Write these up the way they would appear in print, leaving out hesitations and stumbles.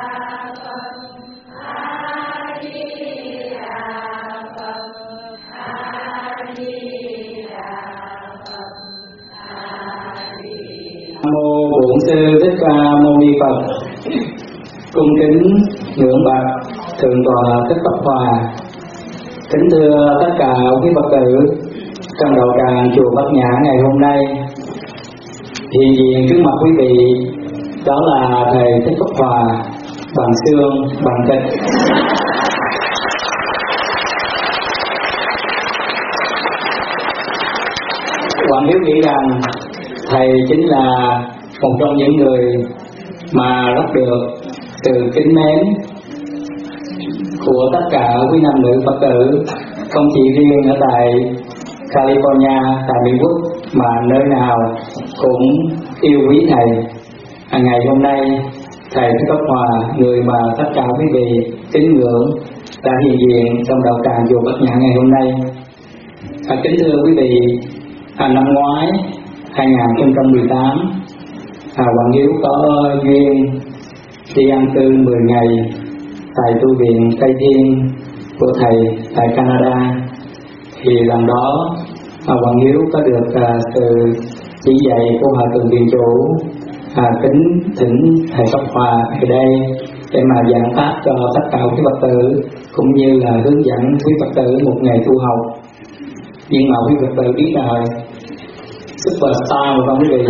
Mô Bổn Sư Thích Ca Mâu Ni Phật. Cung kính ngưỡng bạch Thượng tọa Thích Pháp Hòa. Kính thưa tất cả quý Phật tử trong đạo tràng chùa Bát Nhã ngày hôm nay. Hiện diện trước mặt quý vị đó là thầy Thích Pháp Hòa, bằng xương bằng thịt. Hoàng Hiếu nghĩ rằng thầy chính là một trong những người mà rất được sự kính mến của tất cả quý nam nữ Phật tử, không chỉ riêng ở tại California, tại Mỹ Quốc, mà nơi nào cũng yêu quý thầy. Ngày hôm nay thầy Thích Pháp Hòa, người mà tất cả quý vị kính ngưỡng, đã hiện diện trong đạo tràng chùa Bát Nhã ngày hôm nay. Kính thưa quý vị, năm ngoái 2018, Hoàng Hiếu có duyên đi ăn cư 10 ngày tại tu viện Tây Thiên của thầy tại Canada. Thì lần đó Hoàng Hiếu có được sự chỉ dạy của Hòa Thượng Viện Chủ kính thỉnh thầy Pháp Hòa ở đây để mà giảng pháp cho tất cả quý Phật tử, cũng như là hướng dẫn quý Phật tử một ngày tu học. Nhưng mà quý Phật tử biết rồi, superstar mà không quý vị.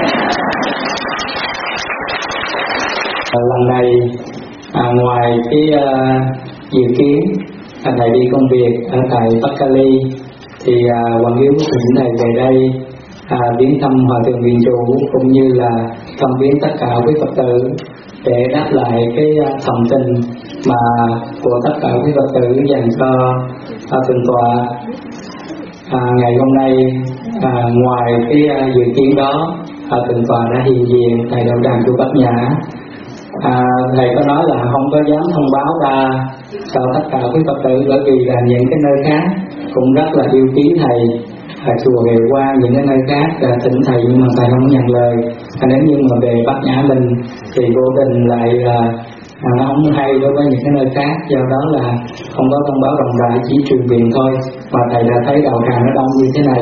Lần này ngoài cái dự kiến thầy đi công việc ở tại Bắc Cali, thì Hoàng Hiếu thỉnh thầy về đây viếng thăm Hòa Thượng Viện Chủ, cũng như là thăm viếng tất cả quý Phật tử để đáp lại cái thầm tình mà của tất cả quý Phật tử dành cho Thượng tọa. Ngày hôm nay ngoài cái dự kiến đó, Thượng tọa đã hiện diện tại đạo tràng chùa Bát Nhã. Thầy có nói là không có dám thông báo ra cho tất cả quý Phật tử, bởi vì là những cái nơi khác cũng rất là yêu quý thầy. Chùa về qua những cái nơi khác thỉnh thầy nhưng mà thầy không nhận lời. Nếu như mà về Bát Nhã mình thì vô tình lại là nó không hay đối với những cái nơi khác, do đó là không có thông báo rộng rãi, chỉ truyền miệng thôi. Và thầy đã thấy đạo tràng nó đông như thế này.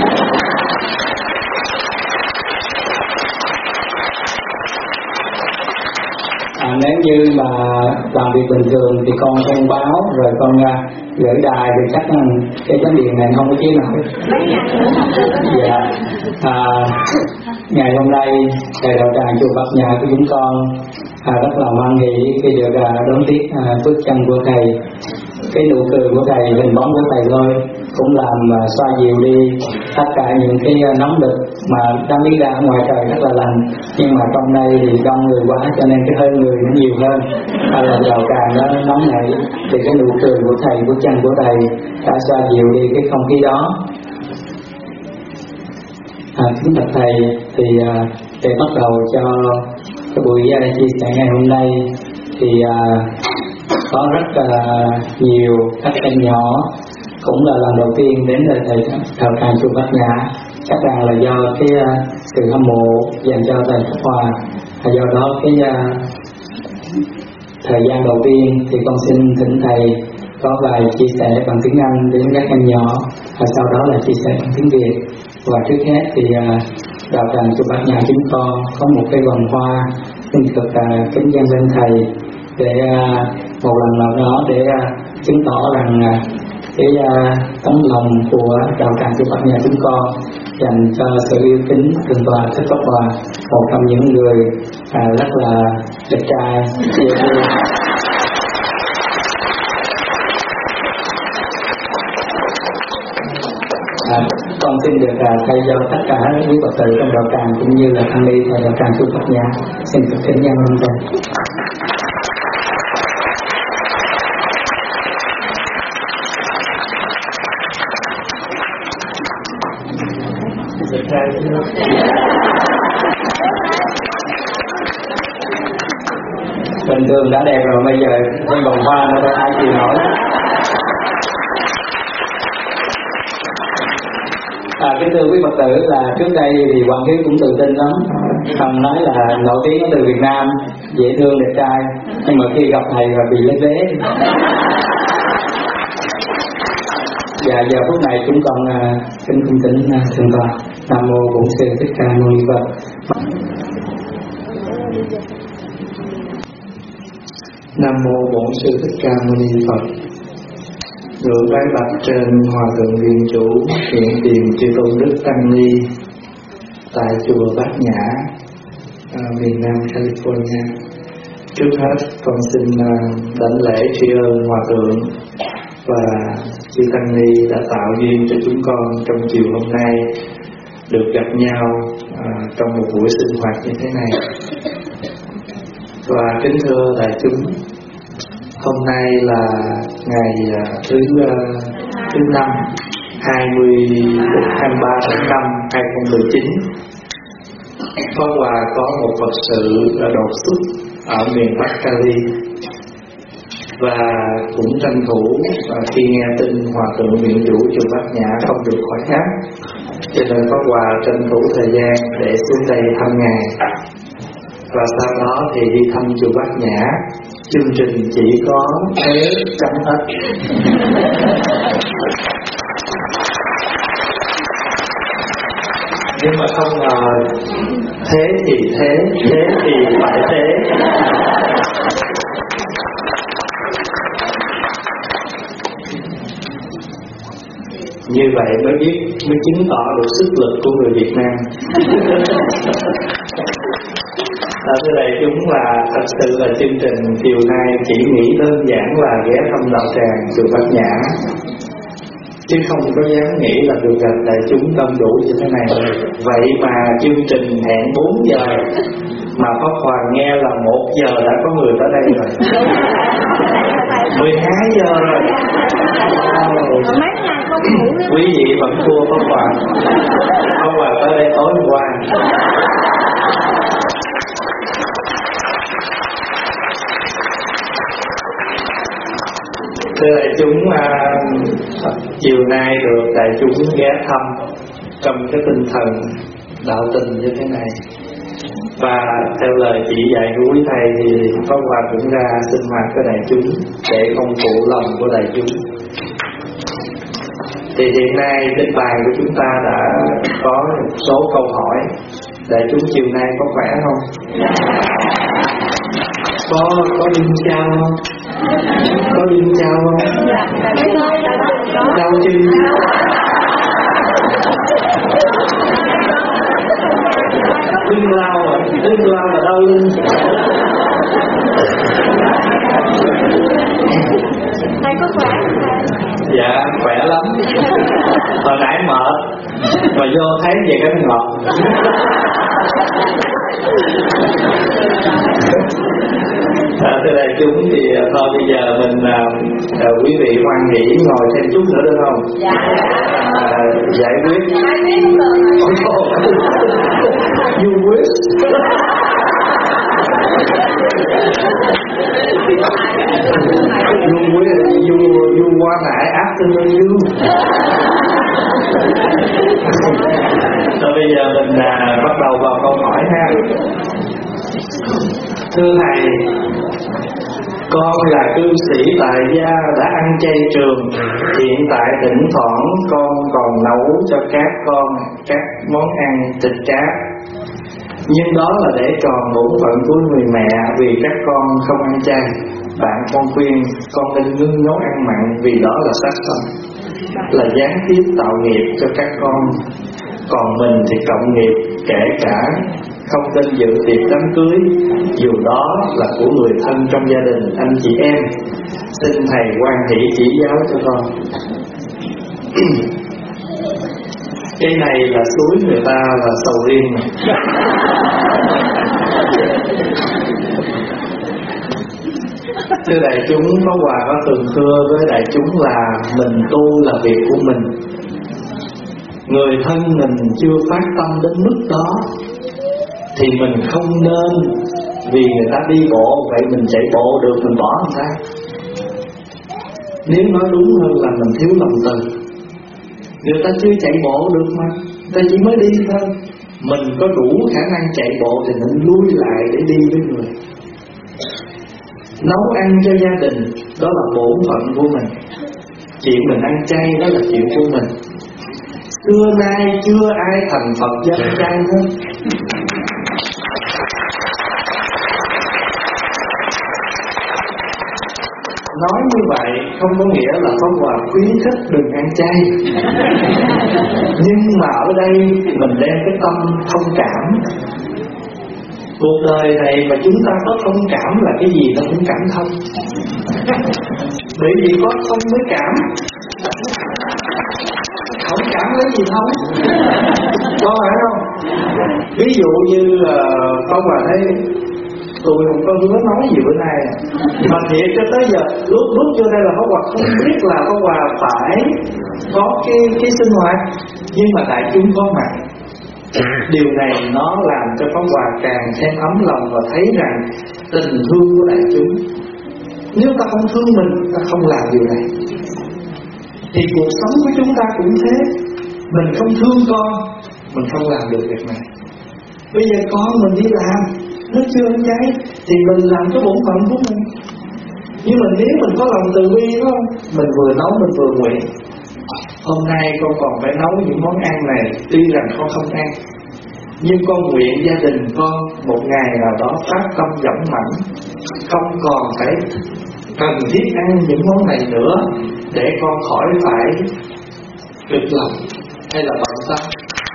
Nếu như mà làm việc bình thường thì con thông báo rồi con gửi đài, thì chắc là cái vấn đề này không có chế nổi. Dạ. Ngày hôm nay thầy đạo tràng chùa Bát Nhã của chúng con rất là hoan hỷ khi được đón tiếp bước chân của thầy. Cái nụ cười của thầy, hình bóng của thầy thôi cũng làm xoa dịu đi tất cả những cái nóng lực mà đang đi ra ngoài trời rất là lạnh, nhưng mà trong đây thì đông người quá cho nên cái hơi người nó nhiều hơn, là đầu càng nó nóng nảy. Thì cái nụ cười của thầy, bước chân của thầy đã xoa dịu đi cái không khí đó. Kính bạch thầy, thì để bắt đầu cho cái buổi chia sẻ ngày hôm nay thì có rất nhiều các em nhỏ cũng là lần đầu tiên đến đời thầy đạo tràng chùa Bát Nhã. Chắc rằng là do cái sự hâm mộ dành cho thầy Pháp Hòa, do đó cái thời gian đầu tiên thì con xin thỉnh thầy có vài chia sẻ bằng tiếng Anh đến các em nhỏ, và sau đó là chia sẻ bằng tiếng Việt. Và trước hết thì đạo tràng chùa Bát Nhã chúng con có một cái vòng hoa xin được kính dâng lên thầy, để một lần nào đó để chứng tỏ rằng cái tấm lòng của đạo tràng chùa Bát Nhã chúng con dành cho sự yêu kính Thượng tọa Thích Pháp Hòa, một trong những người rất là đẹp trai, yêu thương. Con xin được thay cho tất cả quý Phật tử trong đạo tràng cũng như là tăng ni tại đạo tràng chùa Bát Nhã xin được kính nhân ơn thầy. Bình thường đã đẹp rồi, bây giờ thêm vòng hoa nữa thôi ai chịu nổi. Kính thưa quý Phật tử, là trước đây thì Hoàng Hiếu cũng tự tin lắm, Còn nói là nổi tiếng từ Việt Nam, dễ thương đẹp trai, nhưng mà khi gặp thầy là bị lấy vế. Và giờ phút này chúng con kính cung kính thượng tọa Nam mô Bổn Sư Thích Ca Mâu Ni Phật. Nam mô Bổn Sư Thích Ca Mâu Ni Phật. Ngưỡng bái bạch trên Hòa thượng Viện Chủ hiện tiền chư tôn đức Tăng Ni tại chùa Bát Nhã, miền Nam California. Trước hết con xin đảnh lễ tri ân Hòa thượng và chư Tăng Ni đã tạo duyên cho chúng con trong chiều hôm nay được gặp nhau trong một buổi sinh hoạt như thế này. Và kính thưa đại chúng, hôm nay là ngày thứ 5 23 tháng 5 2019. Pháp Hòa có một Phật sự đột xuất ở miền Bắc Cali, và cũng tranh thủ khi nghe tin Hòa thượng Viện Chủ chùa Bát Nhã không được khỏi khám, cho nên Pháp Hòa tranh thủ thời gian để xuống đây thăm ngài. Và sau đó thì đi thăm chùa Bát Nhã. Chương trình chỉ có thế chấm hết. Nhưng mà không ngờ thế thì thế thì phải thế. Như vậy mới chứng tỏ được sức lực của người Việt Nam. Thưa đại chúng, là thật sự là chương trình chiều nay chỉ nghĩ đơn giản là ghé thăm đạo tràng chùa Bát Nhã, chứ không có dám nghĩ là được gặp đại chúng đông đủ như thế này. Vậy mà chương trình hẹn 4 giờ mà Pháp Hòa nghe là 1 giờ đã có người tới đây rồi. 12 giờ rồi. Quý vị vẫn thua Pháp Hòa. Pháp Hòa tới đây tối hôm qua. Thưa đại chúng, chiều nay được đại chúng ghé thăm trong cái tinh thần đạo tình như thế này, và theo lời chỉ dạy của quý thầy thì Pháp Hòa cũng ra sinh hoạt với đại chúng để không phụ lòng của đại chúng. Thì hiện nay trên bàn của chúng ta đã có một số câu hỏi. Đại chúng chiều nay có khỏe không? Có đinh chao không? Có đinh chao không? Đau chân. Lưng lao là đau lưng. Thầy có khỏe không thầy? Dạ khỏe lắm. Hồi nãy mệt mà vô thấy về cái ngọt. Thưa đại chúng, thì thôi bây giờ mình quý vị hoan hỷ ngồi thêm chút nữa được không? Dạ. Giải quyết cũng được. You wish. You want I afternoon you. Rồi bây giờ mình bắt đầu vào câu hỏi ha. Thưa thầy, con là cư sĩ tại gia đã ăn chay trường. Hiện tại thỉnh thoảng con còn nấu cho các con các món ăn thịt cá, nhưng đó là để tròn bổn phận của người mẹ vì các con không ăn chay. Bạn con khuyên con nên ngưng nấu ăn mặn vì đó là sát sanh, là gián tiếp tạo nghiệp cho các con. Còn mình thì cộng nghiệp, kể cả không nên dự tiệc đám cưới, dù đó là của người thân trong gia đình, anh chị em. Xin thầy hoan hỷ chỉ giáo cho con. Cái này là suối người ta là sầu riêng. Thưa đại chúng, Pháp Hòa có thường thưa với đại chúng là mình tu là việc của mình. Người thân mình chưa phát tâm đến mức đó thì mình không nên vì người ta đi bộ, vậy mình chạy bộ được mình bỏ người ta. Nếu nói đúng hơn là mình thiếu lòng từ. Người ta chưa chạy bộ được mà, người ta chỉ mới đi thôi, Mình có đủ khả năng chạy bộ thì mình lui lại để đi với người. Nấu ăn cho gia đình đó là bổn phận của mình. Chuyện mình ăn chay đó là chuyện của mình. Xưa nay chưa ai thành Phật do ăn chay hết. Nói như vậy không có nghĩa là Pháp Hòa khuyến khích đừng ăn chay. Nhưng mà ở đây mình đem cái tâm thông cảm. Cuộc đời này mà chúng ta có thông cảm là cái gì nó cũng cảm thông. Bởi vì có thông mới cảm. Không cảm lấy gì thông. Có phải không? Ví dụ như Pháp Hòa thấy tôi không có hứa nói gì bữa nay mà thiệt cho tới giờ lúc vô đây là Pháp Hòa không biết là Pháp Hòa phải có cái sinh hoạt, nhưng mà đại chúng có mặt. Điều này nó làm cho Pháp Hòa càng thêm ấm lòng và thấy rằng tình thương của đại chúng. Nếu ta không thương mình, ta không làm điều này. Thì cuộc sống của chúng ta cũng thế. Mình không thương con, mình không làm được việc này. Bây giờ con mình đi làm, nó chưa ăn chay thì mình làm cái bổn phận của mình. Nhưng mà nếu mình có lòng từ bi, đúng không? Mình vừa nấu mình vừa nguyện. Hôm nay con còn phải nấu những món ăn này, tuy rằng con không ăn, nhưng con nguyện gia đình con một ngày nào đó phát tâm dũng mãnh, không còn phải cần thiết ăn những món này nữa, để con khỏi phải cực lòng hay là bận tâm.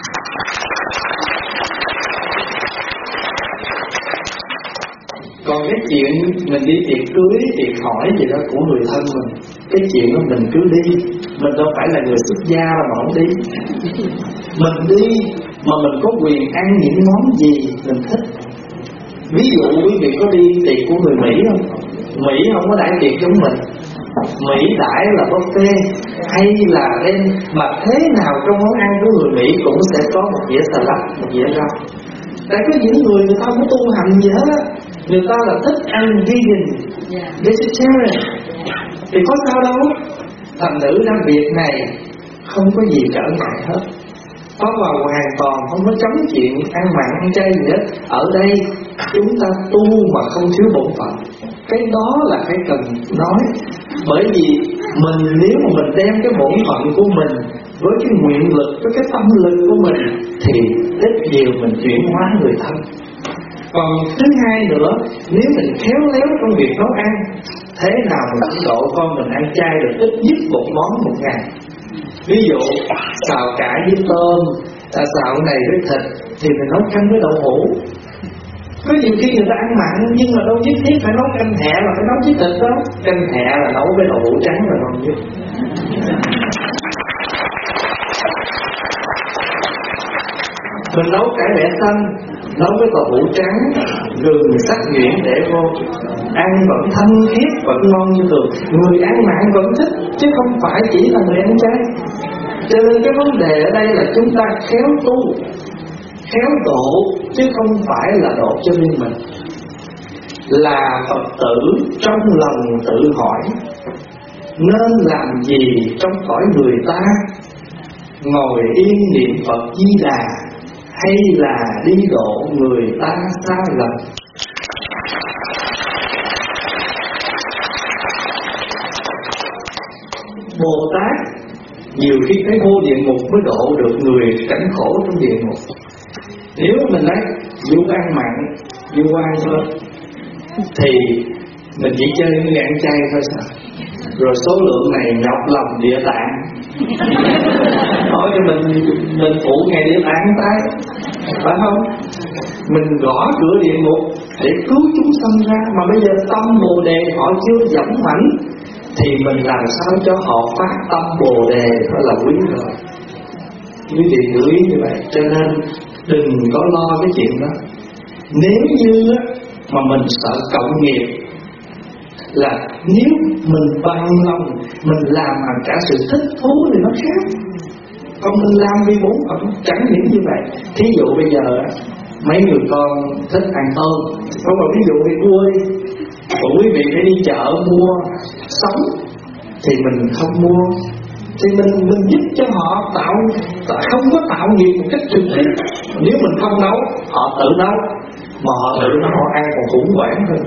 Còn cái chuyện mình đi tiệc cưới, tiệc hỏi gì đó của người thân mình, cái chuyện đó mình cứ đi. Mình đâu phải là người xuất gia mà không đi. Mình đi mà mình có quyền ăn những món gì mình thích. Ví dụ quý vị có đi tiệc của người Mỹ không? Mỹ không có đãi tiệc giống mình. Mỹ đãi là buffet hay là đem, mà thế nào trong món ăn của người Mỹ cũng sẽ có một dĩa salad, một dĩa rau. Tại có những người ta không có tu hành gì hết á, người ta là thích ăn vegan, vegetarian, thì có sao đâu. Thành nữ ra việc này không có gì trở ngại hết. Pháp Hòa hoàn toàn không có chống chuyện ăn mặn ăn chay gì hết. Ở đây chúng ta tu mà không thiếu bổn phận. Cái đó là cái cần nói. Bởi vì mình nếu mà mình đem cái bổn phận của mình với cái nguyện lực, với cái tâm lực của mình, thì ít nhiều mình chuyển hóa người thân. Còn thứ hai nữa, nếu mình khéo léo trong việc nấu ăn, thế nào mình cũng độ con mình ăn chay được ít nhất một món một ngày. Ví dụ xào cải với tôm, xào này với thịt thì mình nấu canh với đậu hũ. Có nhiều khi người ta ăn mặn nhưng mà đâu nhất thiết phải nấu canh hẹ là phải nấu với thịt đó. Canh hẹ là nấu với đậu hũ trắng là ngon nhất. Mình nấu cải bẹ xanh, nấu với đậu hũ trắng, gừng sắc nhuyễn để vô, ăn vẫn thanh khiết, vẫn ngon như thường. Người ăn mặn vẫn thích, chứ không phải chỉ là người ăn chay. Cho nên cái vấn đề ở đây là chúng ta khéo tu, khéo độ, chứ không phải là độ cho riêng mình. Là Phật tử trong lòng tự hỏi, nên làm gì trong cõi người ta? Ngồi yên niệm Phật Di Đà, hay là đi độ người ta sai lầm? Bồ Tát nhiều khi thấy vô địa ngục mới độ được người cảnh khổ trong địa ngục. Nếu mình nói vô ăn mặn, vô ăn thôi, thì mình chỉ chơi với người ăn chay thôi sao? Rồi số lượng này nhọc lòng địa tạng. Hỏi cho mình phụ ngày địa tạng tay, phải không? Mình gõ cửa địa ngục để cứu chúng sanh ra, mà bây giờ tâm Bồ Đề họ chưa dũng mãnh, thì mình làm sao cho họ phát tâm Bồ Đề đó là quý rồi. Quý vị lưu ý như vậy. Cho nên đừng có lo cái chuyện đó. Nếu như mà mình sợ cộng nghiệp, là nếu mình bằng lòng mình làm mà cả sự thích thú thì nó khác. Còn mình làm vì bổn phận chẳng những như vậy. Thí dụ bây giờ mấy người con thích ăn tôm, không mà ví dụ đi mua đi, còn quý vị phải đi chợ mua sống thì mình không mua, thì mình giúp cho họ không có tạo nghiệp một cách trực tiếp, Nếu mình không nấu, họ tự nấu. Mà họ tự nấu họ ăn còn khủng hoảng hơn.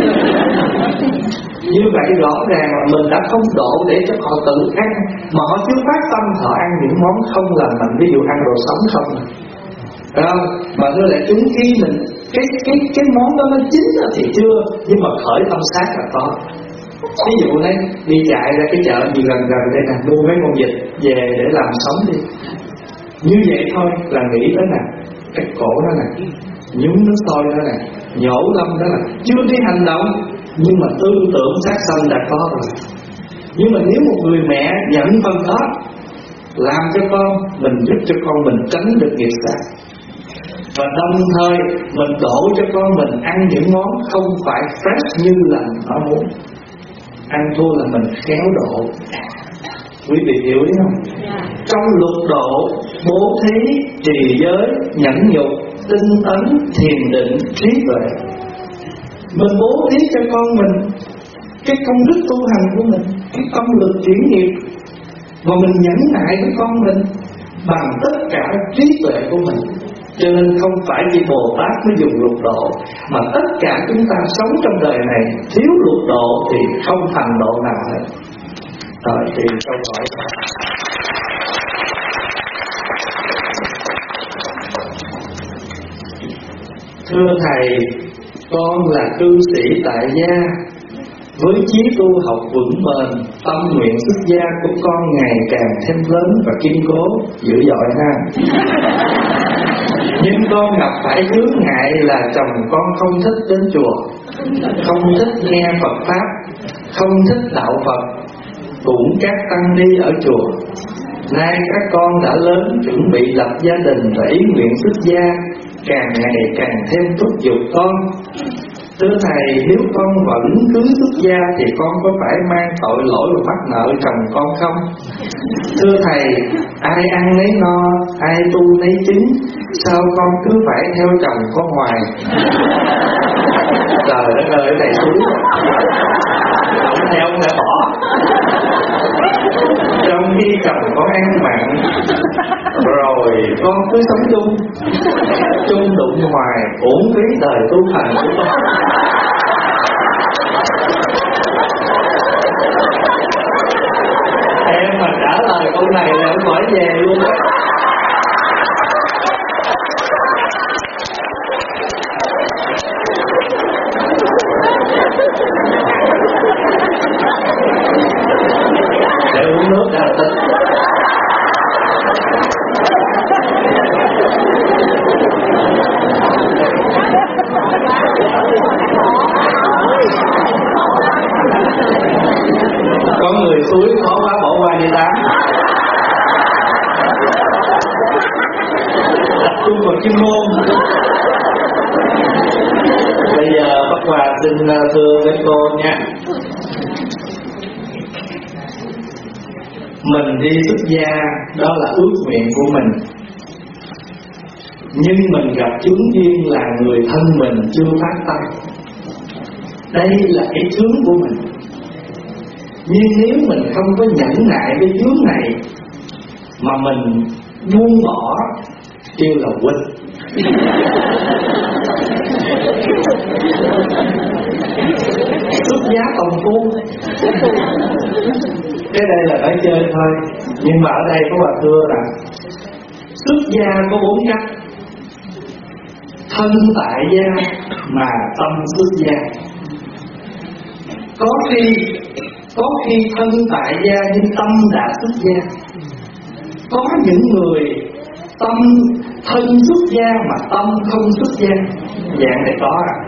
Như vậy rõ ràng là mình đã không độ để cho họ tự ăn, mà họ chưa phát tâm họ ăn những món không lành mạnh, ví dụ ăn đồ sống không. Phải không? Mà thưa lại chúng khi mình cái món đó nó chín thì chưa, nhưng mà khởi tâm sát là có. Ví dụ đấy, đi chạy ra cái chợ gì gần gần đây nè, mua mấy con vịt về để làm sống đi. Như vậy thôi là nghĩ tới nè, cái cổ đó nè, nhúng nước sôi đó nè, nhổ lông đó nè, chưa thấy hành động nhưng mà tư tưởng sát sanh đã có rồi. Nhưng mà nếu một người mẹ nhận phần đó làm cho con, mình giúp cho con mình tránh được nghiệp sát, và đồng thời mình đổ cho con mình ăn những món không phải fresh như là nó muốn. Ăn thua là mình khéo độ. Quý vị hiểu đấy không? Trong luật độ, bố thí, trì giới, nhẫn nhục, tinh tấn, thiền định, trí tuệ, mình bố thí cho con mình cái công đức tu hành của mình, cái công lực chuyển nghiệp, mà mình nhẫn nại với con mình bằng tất cả trí tuệ của mình. Cho nên không phải chỉ Bồ Tát mới dùng luật độ, mà tất cả chúng ta sống trong đời này thiếu luật độ thì không thành độ nào hết. Rồi thì câu hỏi. Thưa Thầy, con là cư sĩ tại gia, với chí tu học vững bền, tâm nguyện xuất gia của con ngày càng thêm lớn và kiên cố, dữ dội ha. Nhưng con gặp phải chướng ngại là chồng con không thích đến chùa, không thích nghe Phật Pháp, không thích đạo Phật, cũng các tăng ni ở chùa. Nay các con đã lớn chuẩn bị lập gia đình và ý nguyện xuất gia, càng ngày càng thêm thúc giục con. Thưa Thầy, nếu con vẫn cứ xuất gia thì con có phải mang tội lỗi và mắc nợ chồng con không? Thưa Thầy, ai ăn lấy no, ai tu lấy chính, sao con cứ phải theo chồng con hoài? Trời đất ơi, Thầy xuống không theo không thể bỏ. Trong khi chồng con ăn mặn, rồi con cứ sống chung đụng hoài, uổng phí đời tu hành của con. Em mà trả lời câu này là em khỏi về luôn á. Để uống nước ra tích. Có người suối khó quá bỏ qua đi tám. Tập trung vào chuyên môn. Bây giờ Pháp Hòa xin thưa với cô nha. Mình đi xuất gia đó là ước nguyện của mình, nhưng mình gặp chướng duyên là người thân mình chưa phát tâm. Đây là cái chướng của mình. Nhưng nếu mình không có nhẫn nại cái chướng này mà mình buông bỏ, kêu là quên. Xuất giá công phu. Cái đây là phải chơi thôi. Nhưng mà ở đây có bà thưa rằng xuất gia có 4 cách: thân tại gia mà tâm xuất gia. Có khi thân tại gia nhưng tâm đã xuất gia. Có những người thân xuất gia mà tâm không xuất gia. Dạng này có à?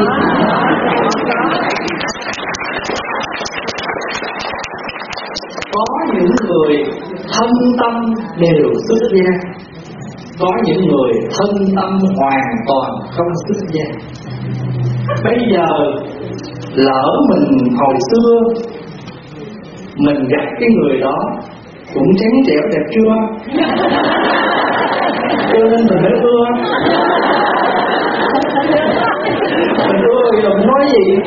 Có những người thân tâm đều xuất gia, có những người thân tâm hoàn toàn không xuất gia. Bây giờ lỡ mình hồi xưa mình gặp cái người đó cũng trắng trẻo đẹp chưa, cho nên mình mới ưa. Mình ưa thì đừng nói gì.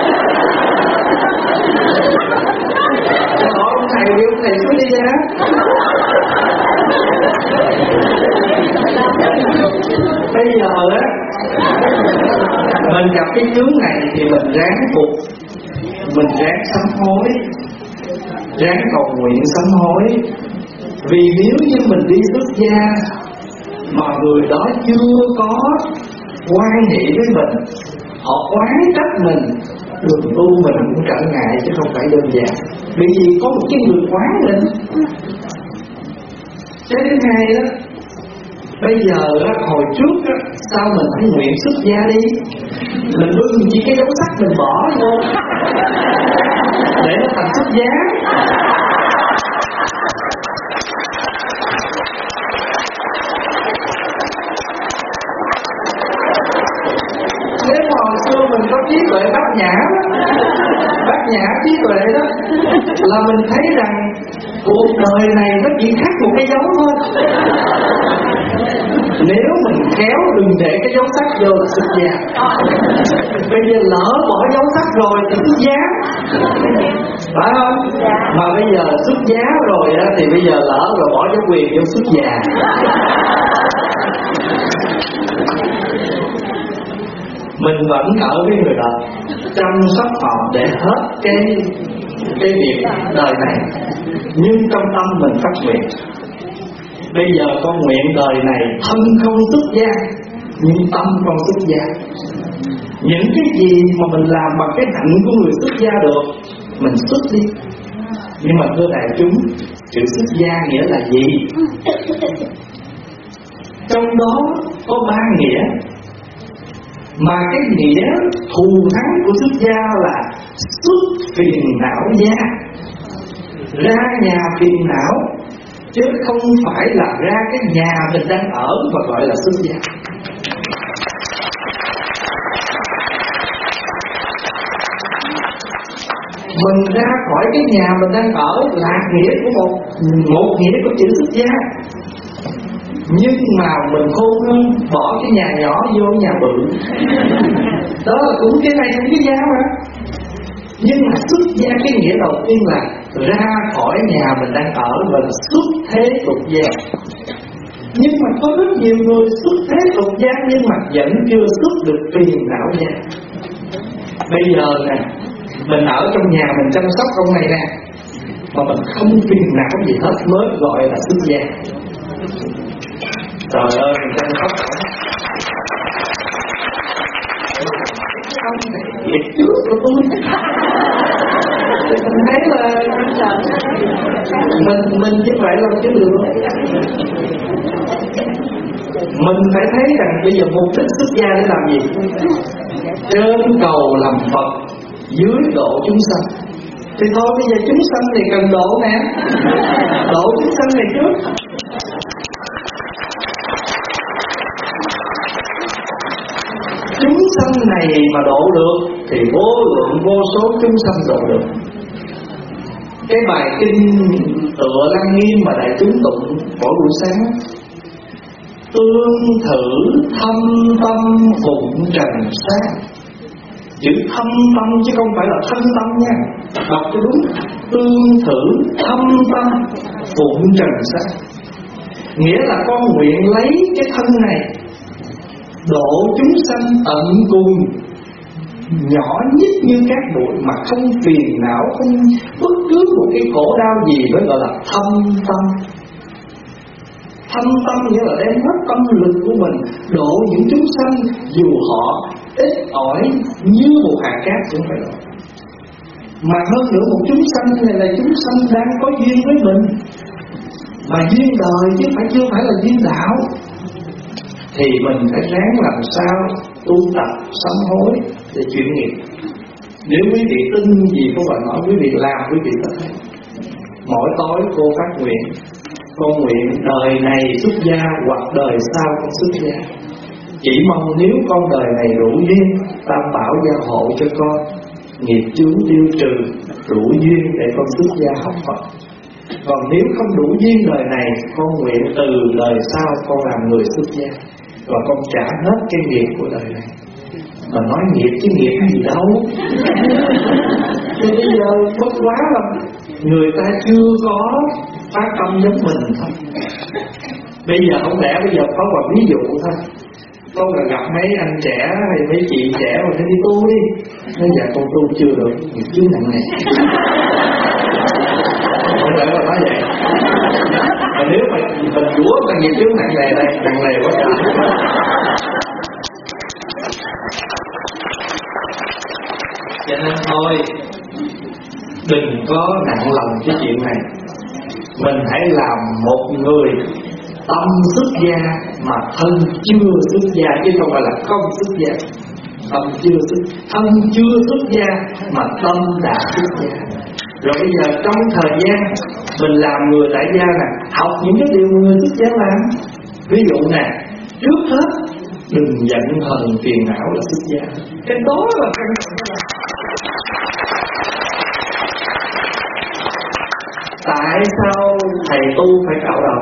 Ông thầy xuống đi ra. Bây giờ á, mình gặp cái chướng này thì mình ráng phục, mình ráng sám hối, ráng cầu nguyện sám hối. Vì nếu như mình đi xuất gia mà người đó chưa có quan hệ với mình, họ oán trách mình, đường tu mình cũng trở ngại chứ không phải đơn giản. Bởi vì có một cái người oán mình. Cái thứ hai đó, bây giờ á, hồi trước á, sao mình phải nguyện xuất gia đi, mình bưng chỉ cái dấu sắc mình bỏ vô để nó thành xuất giá. Nếu mà hồi xưa mình có trí tuệ bát nhã đó, bát nhã trí tuệ đó, là mình thấy rằng cuộc đời này nó chỉ khác một cái dấu thôi. Nếu mình khéo đừng để cái dấu sắc vô là xuất gia. Bây giờ lỡ bỏ dấu sắc rồi thì xuất giá, phải không? Mà bây giờ xuất giá rồi á, thì bây giờ lỡ rồi bỏ dấu quyền vô xuất gia. Mình vẫn ở với người đó, chăm sóc họ để hết cái việc đời này, nhưng trong tâm mình phát nguyện. Bây giờ con nguyện đời này thân không xuất gia, nhưng tâm con xuất gia. Những cái gì mà mình làm bằng cái hạnh của người xuất gia được, mình xuất đi. Nhưng mà thưa đại chúng, chữ xuất gia nghĩa là gì? Trong đó có 3 nghĩa. Mà cái nghĩa thù thắng của xuất gia là xuất phiền não gia, ra nhà phiền não, chứ không phải là ra cái nhà mình đang ở và gọi là xuất gia. Mình ra khỏi cái nhà mình đang ở là nghĩa của một nghĩa của chữ xuất gia. Nhưng mà mình khôn hơn, bỏ cái nhà nhỏ vô nhà bự, đó là cũng cái này cũng cái giá mà. Nhưng mà xuất gia cái nghĩa đầu tiên là ra khỏi nhà mình đang ở và là xuất thế tục gia. Nhưng mà có rất nhiều người xuất thế tục gia nhưng mà vẫn chưa xuất được phiền não gia. Bây giờ nè, mình ở trong nhà mình chăm sóc ông này nè, mà mình không phiền não gì hết mới gọi là xuất gia. Trời ơi, mình chăm sóc không thể việc trước của tôi. Mình thấy là mình như vậy là chứ được. Mình phải thấy rằng bây giờ mục đích xuất gia để làm gì? Trên cầu làm Phật, dưới độ chúng sanh. Thì thôi bây giờ chúng sanh thì cần độ nè, độ chúng sanh này trước. Chúng sanh này mà độ được thì vô lượng vô số chúng sanh độ được. Cái bài kinh Tựa Lăng Nghiêm mà đại chúng tụng mỗi buổi sáng: tương thử thâm tâm phụng trần sát. Chữ thâm tâm chứ không phải là thân tâm nha, đọc cho đúng. Tương thử thâm tâm phụng trần sát, nghĩa là con nguyện lấy cái thân này độ chúng sanh tận cùng, nhỏ nhất như các bụi mà không phiền não, không bất cứ một cái khổ đau gì, mới gọi là thâm tâm. Thâm tâm nghĩa là đem hết tâm lực của mình độ những chúng sanh, dù họ ít ỏi như một hạt cát cũng phải độ. Mà hơn nữa một chúng sanh này là chúng sanh đang có duyên với mình, mà duyên đời chứ chưa phải là duyên đạo. Thì mình phải ráng làm sao tu tập sám hối để chuyển nghiệp. Nếu quý vị tin gì có gọi nói, quý vị làm, quý vị có thấy. Mỗi tối cô phát nguyện: con nguyện đời này xuất gia hoặc đời sau con xuất gia. Chỉ mong nếu con đời này đủ duyên, Tam Bảo gia hộ cho con, nghiệp chướng tiêu trừ, đủ duyên để con xuất gia học Phật. Còn nếu không đủ duyên đời này, con nguyện từ đời sau con làm người xuất gia, và con trả hết cái nghiệp của đời này. Mà nói nghiệp chứ nghiệp gì đâu. Thì bây giờ bất quá là người ta chưa có phát tâm giống mình thôi. Bây giờ không lẽ bây giờ có một ví dụ thôi. Con là gặp mấy anh trẻ hay mấy chị trẻ mà thấy đi tu đi. Nói dạ con tu chưa được, chứ nặng nề. Không lẽ mà nói vậy. Mà nếu mà mình chúa mà nghiệp chướng nặng nề đây, nặng nề quá trời. Cho nên thôi, đừng có nặng lòng cái chuyện này. Mình hãy làm một người tâm xuất gia mà thân chưa xuất gia, chứ không phải là không xuất gia. Thân chưa xuất gia mà tâm đã xuất gia. Rồi bây giờ trong thời gian mình làm người tại gia nè, học những cái điều người xuất gia làm. Ví dụ nè, trước hết đừng giận hờn phiền não là xuất gia. Cái đó là căn bản. Tại sao thầy tu phải cạo đầu?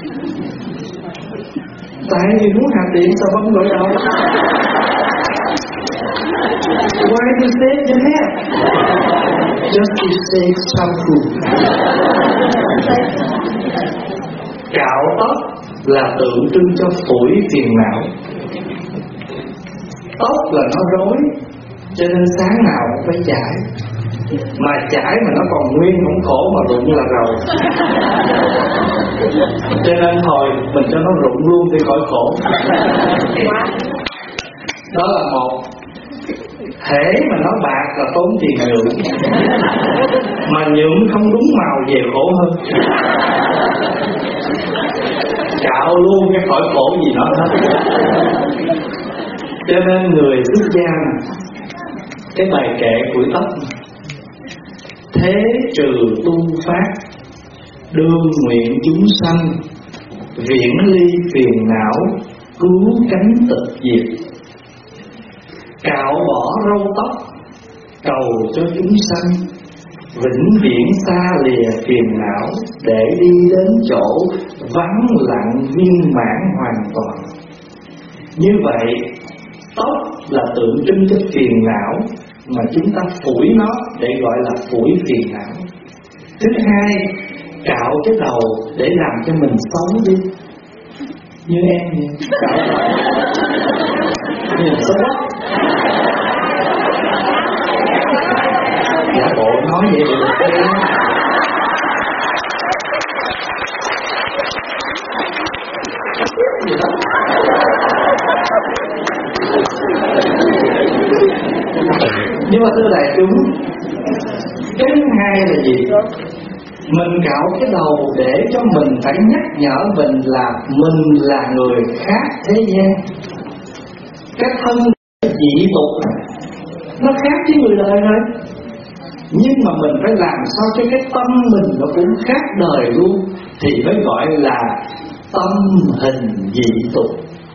Tại vì muốn hạt điện sao vẫn gội đầu? Why do you save your hair? Just to save shampoo. Cạo tóc là tượng trưng cho phủi phiền não. Tóc là nó rối, cho nên sáng nào cũng phải chải. Mà chải mà nó còn nguyên không khổ mà rụng là rồi. Cho nên thôi mình cho nó rụng luôn thì khỏi khổ. Đó là một. Thế mà nó bạc là tốn tiền nhuộm, mà nhuộm không đúng màu về khổ hơn. Cạo luôn cái khỏi khổ gì nó hết. Cho nên người xuất gia cái bài kệ của tóc: thế trừ tu phát, đương nguyện chúng sanh, viễn ly phiền não, cứu cánh tịch diệt. Cạo bỏ râu tóc, cầu cho chúng sanh, vĩnh viễn xa lìa phiền não, để đi đến chỗ vắng lặng viên mãn hoàn toàn. Như vậy, tóc là tượng trưng cho phiền não, mà chúng ta phủi nó để gọi là phủi phiền não. Thứ hai, cạo cái đầu để làm cho mình xấu đi. Như em vậy, cạo đầu nhìn xấu quá. Giả bộ nói vậy được không? Nhưng mà thưa đại chúng, cái thứ hai là gì? Mình cạo cái đầu để cho mình phải nhắc nhở mình là người khác thế gian. Cái thân dị tục nó khác với người đời thôi. Nhưng mà mình phải làm sao cho cái tâm mình nó cũng khác đời luôn, thì mới gọi là tâm hình dị tục.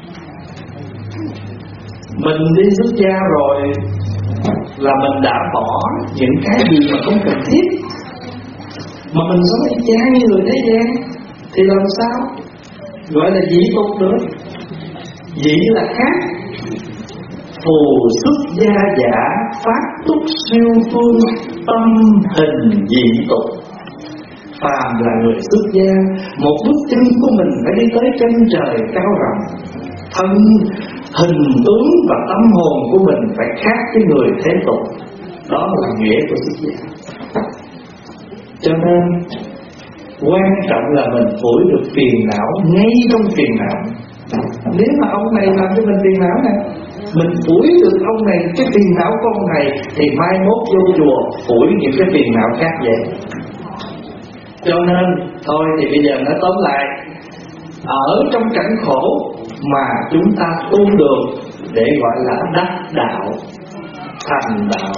Mình đi xuất gia rồi là mình đã bỏ những cái gì mà không cần thiết, mà mình sống y chang như người thế gian, thì làm sao gọi là dị tục nữa? Dị là khác. Phù xuất gia giả phát túc siêu phương, tâm hình dị tục. Phàm là người xuất gia, một bước chân của mình phải đi tới chân trời cao rộng. Thân, hình tướng và tâm hồn của mình phải khác với người thế tục. Đó là nghĩa của xuất gia. Cho nên quan trọng là mình phủi được phiền não ngay trong phiền não. Nếu mà ông này làm cho mình phiền não này, mình phủi được ông này, cái phiền não của ông này, thì mai mốt vô chùa phủi những cái phiền não khác vậy. Cho nên thôi thì bây giờ nói tóm lại, ở trong cảnh khổ mà chúng ta tu được để gọi là đắc đạo, thành đạo.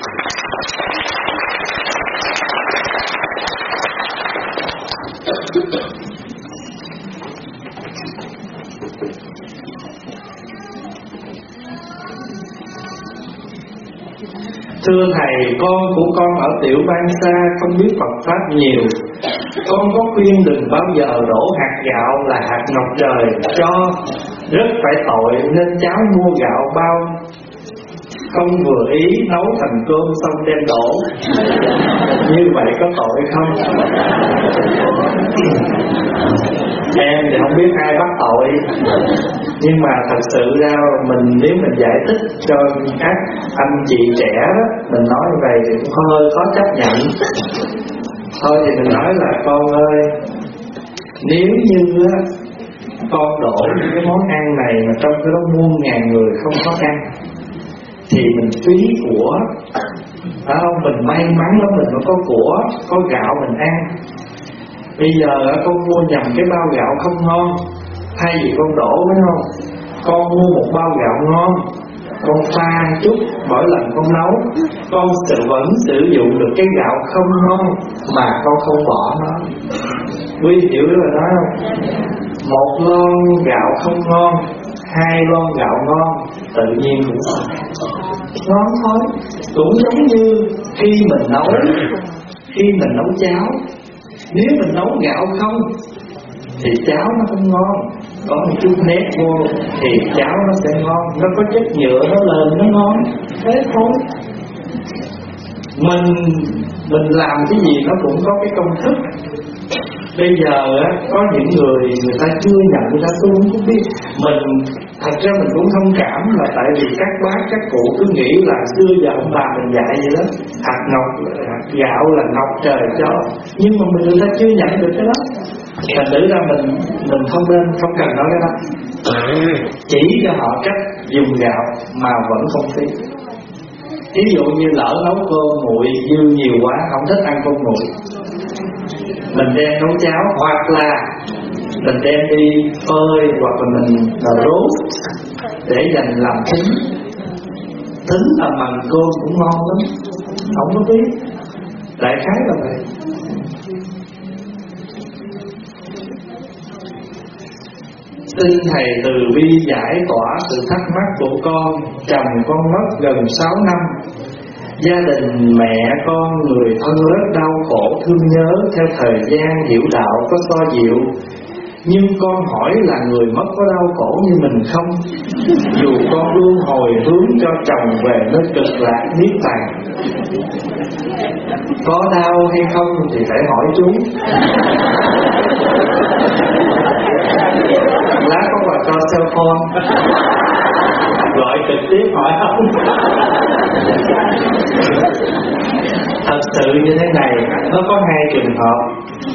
Thưa thầy, con của con ở tiểu bang xa, không biết Phật pháp nhiều. Con có khuyên đừng bao giờ đổ hạt gạo là hạt ngọc trời cho, rất phải tội, nên cháu mua gạo bao không vừa ý nấu thành cơm xong đem đổ. Như vậy có tội không? Em thì không biết ai bắt tội. Nhưng mà thật sự ra nếu mình giải thích cho các anh chị trẻ đó, mình nói như vậy thì cũng hơi khó chấp nhận. Thôi thì mình nói là con ơi, nếu như con đổ những cái món ăn này mà trong cái đó muôn ngàn người không có ăn thì mình phí của. Phải không? Mình may mắn lắm mình mới có của, có gạo mình ăn. Bây giờ con mua nhầm cái bao gạo không ngon, thay vì con đổ, phải không? Con mua một bao gạo ngon, con pha chút, mỗi lần con nấu, con vẫn sử dụng được cái gạo không ngon mà con không bỏ nó. Quý hiểu rồi đó không? Một lon gạo không ngon, 2 lon gạo ngon, tự nhiên cũng ngon thôi. Cũng giống như khi mình nấu cháo, nếu mình nấu gạo không thì cháo nó không ngon. Có một chút nếp vô thì cháo nó sẽ ngon, nó có chất nhựa nó lên nó ngon. Thế thôi. Mình làm cái gì nó cũng có cái công thức. Bây giờ có những người ta chưa nhận ra, tôi không biết. Thật ra mình cũng thông cảm là tại vì các bác các cụ cứ nghĩ là xưa giờ ông bà mình dạy vậy đó, hạt gạo là ngọc trời cho. Nhưng mà người ta chưa nhận được cái đó. Thành thử ra mình không cần nói cái đó. Chỉ cho họ cách dùng gạo mà vẫn không phí. Ví dụ như lỡ nấu cơm nguội dư nhiều quá, không thích ăn cơm nguội, mình đem nấu cháo, hoặc là mình đem đi phơi, hoặc là mình rốt để dành làm thính là bằng cơm cũng ngon lắm, không có biết. Đại khái là vậy. Xin Thầy từ bi giải tỏa sự thắc mắc của con. Chồng con mất gần 6 năm. Gia đình mẹ con người thân rất đau khổ thương nhớ. Theo thời gian hiểu đạo có xoa dịu, nhưng con hỏi là người mất có đau khổ như mình không? Dù con luôn hồi hướng cho chồng về nơi cực lạc niết bàn, có đau hay không thì phải hỏi chú. Lát có bà cho cell phone gọi trực tiếp hỏi không. Thật sự như thế này, nó có 2 trường hợp.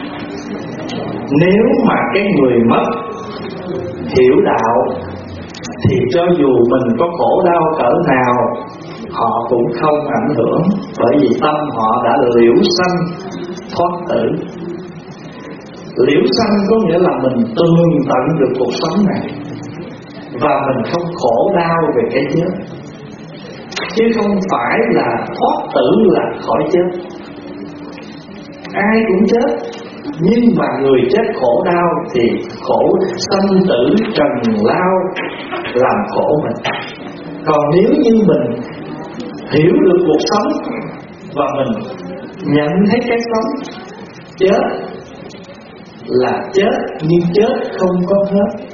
Nếu mà cái người mất hiểu đạo thì cho dù mình có khổ đau cỡ nào họ cũng không ảnh hưởng, bởi vì tâm họ đã liễu sanh thoát tử. Liễu sanh có nghĩa là mình tường tận được cuộc sống này và mình không khổ đau về cái chết, chứ không phải là thoát tử là khỏi chết. Ai cũng chết, nhưng mà người chết khổ đau thì khổ sanh tử trần lao làm khổ mình. Còn nếu như mình hiểu được cuộc sống và mình nhận thấy cái sống, chết là chết nhưng chết không có hết.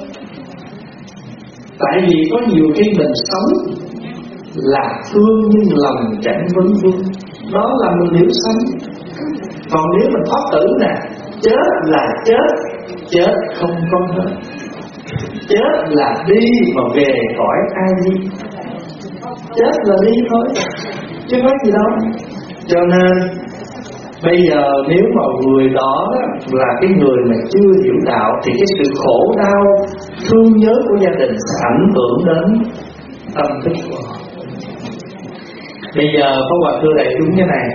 Tại vì có nhiều khi mình sống là thương nhưng lòng chẳng vấn vương, đó là mình liễu sanh. Còn nếu mình thoát tử nè, chết là chết không có hết. Chết là đi mà về cõi ai đi. Chết là đi thôi, chứ có gì đâu. Cho nên bây giờ nếu mà người đó là cái người mà chưa hiểu đạo thì cái sự khổ đau, thương nhớ của gia đình sẽ ảnh hưởng đến tâm thức của họ. Bây giờ có Hòa thưa đại chúng như này,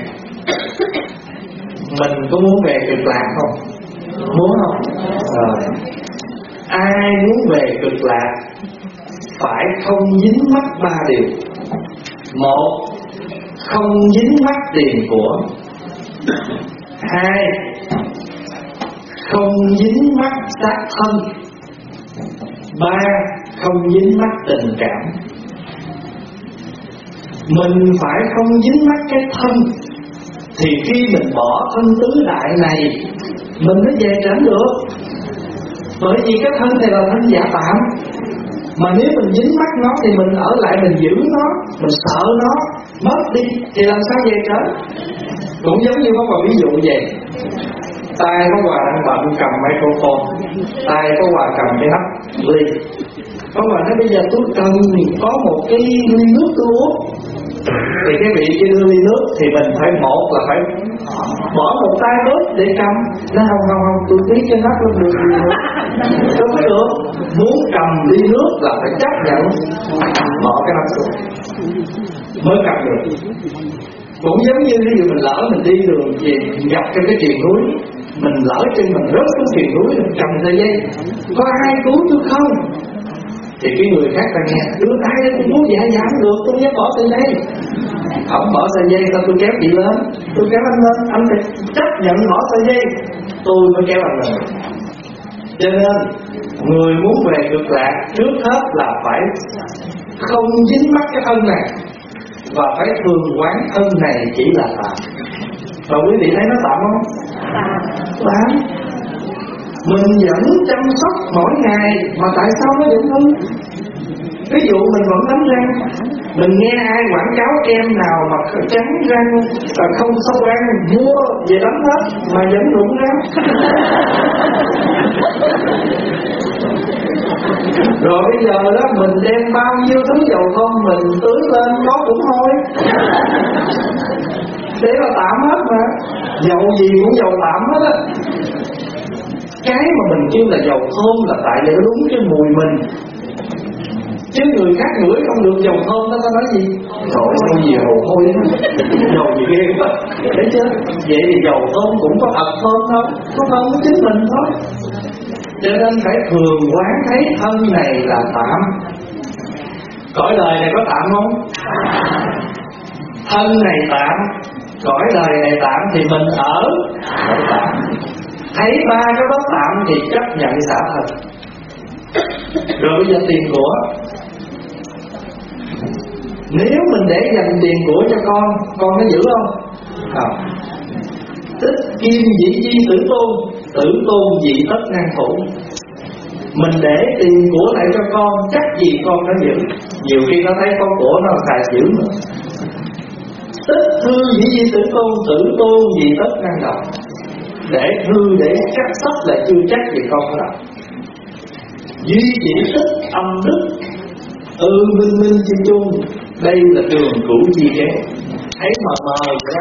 mình có muốn về cực lạc không? Muốn không? Ai muốn về cực lạc phải không dính mắc 3 điều. 1. Không dính mắc tiền của. 2. Không dính mắc xác thân. 3. Không dính mắc tình cảm. Mình phải không dính mắc cái thân thì khi mình bỏ thân tứ đại này mình mới về tránh được. Bởi vì cái thân này là thân giả tạm, mà nếu mình dính mắc nó thì mình ở lại mình giữ nó, mình sợ nó mất đi thì làm sao về tránh. Cũng giống như có một ví dụ vậy. Tai có Hòa đang bận cầm microphone, tai có Hòa cầm cái nắp ly. Ông bà nói bây giờ tôi cần có một cái ly nước tôi uống, thì cái vị kia đưa ly nước thì mình phải một là phải bỏ một tay bớt để cầm. Nó không, tôi biết cho nó không được gì nữa, không có được. Muốn cầm ly nước là phải chấp nhận bỏ cái nắp xuống mới cầm được. Cũng giống như ví dụ mình lỡ mình đi đường gì dọc trên cái triền núi, mình lỡ chân mình rớt xuống triền núi, mình cầm sợi dây, có ai cứu tôi không? Thì cái người khác ta nghe đưa tay lên tôi cứu dạ không được, tôi dám bỏ sợi dây. Không bỏ sợi dây sao tôi kéo chị lên, tôi kéo anh lên, anh phải chấp nhận bỏ sợi dây tôi mới kéo anh lên. Cho nên người muốn về cực lạc trước hết là phải không dính mắc cái thân này, và phải thường quán thân này chỉ là tạm. Và quý vị thấy nó tạm không? Tạm. Mình vẫn chăm sóc mỗi ngày mà tại sao nó vẫn hư? Ví dụ mình vẫn đánh răng, mình nghe ai quảng cáo kem nào mà trắng răng và không sâu răng, mua về đánh hết mà vẫn rụng răng. Rồi bây giờ đó mình đem bao nhiêu thứ dầu không mình tưới lên nó cũng thôi. Thế là tạm hết mà. Dầu gì cũng dầu tạm hết á. Cái mà mình kêu là dầu thơm là tại để đúng cái mùi mình, chứ người khác ngửi không được dầu thơm nó có nói gì? Trời ơi gì hồ hôi đó. Dầu gì ghê quá. Thấy chưa? Vậy thì dầu thơm cũng có thật thơm thôi, có thơm của chính mình thôi. Cho nên phải thường quán thấy thân này là tạm. Cõi đời này có tạm không? Thân này tạm, cõi đời này tạm thì mình ở tạm. Thấy ba cái đó tạm thì chấp nhận xả thân. Rồi bây giờ tiền của, nếu mình để dành tiền của cho con nó giữ không? Không. Tích kim dĩ chi tử tôn dị tất năng thủ. Mình để tiền của lại cho con, chắc gì con nó giữ. Nhiều khi nó thấy con của nó xài giữ nữa. Tích thư dĩ chi tử tôn dị tất năng động. Để thư để cắt sách là chưa chắc gì con có đọc. Duy chỉ tích âm đức, minh chi chung. Đây là trường cửu chi kế. Thấy mờ vậy đó.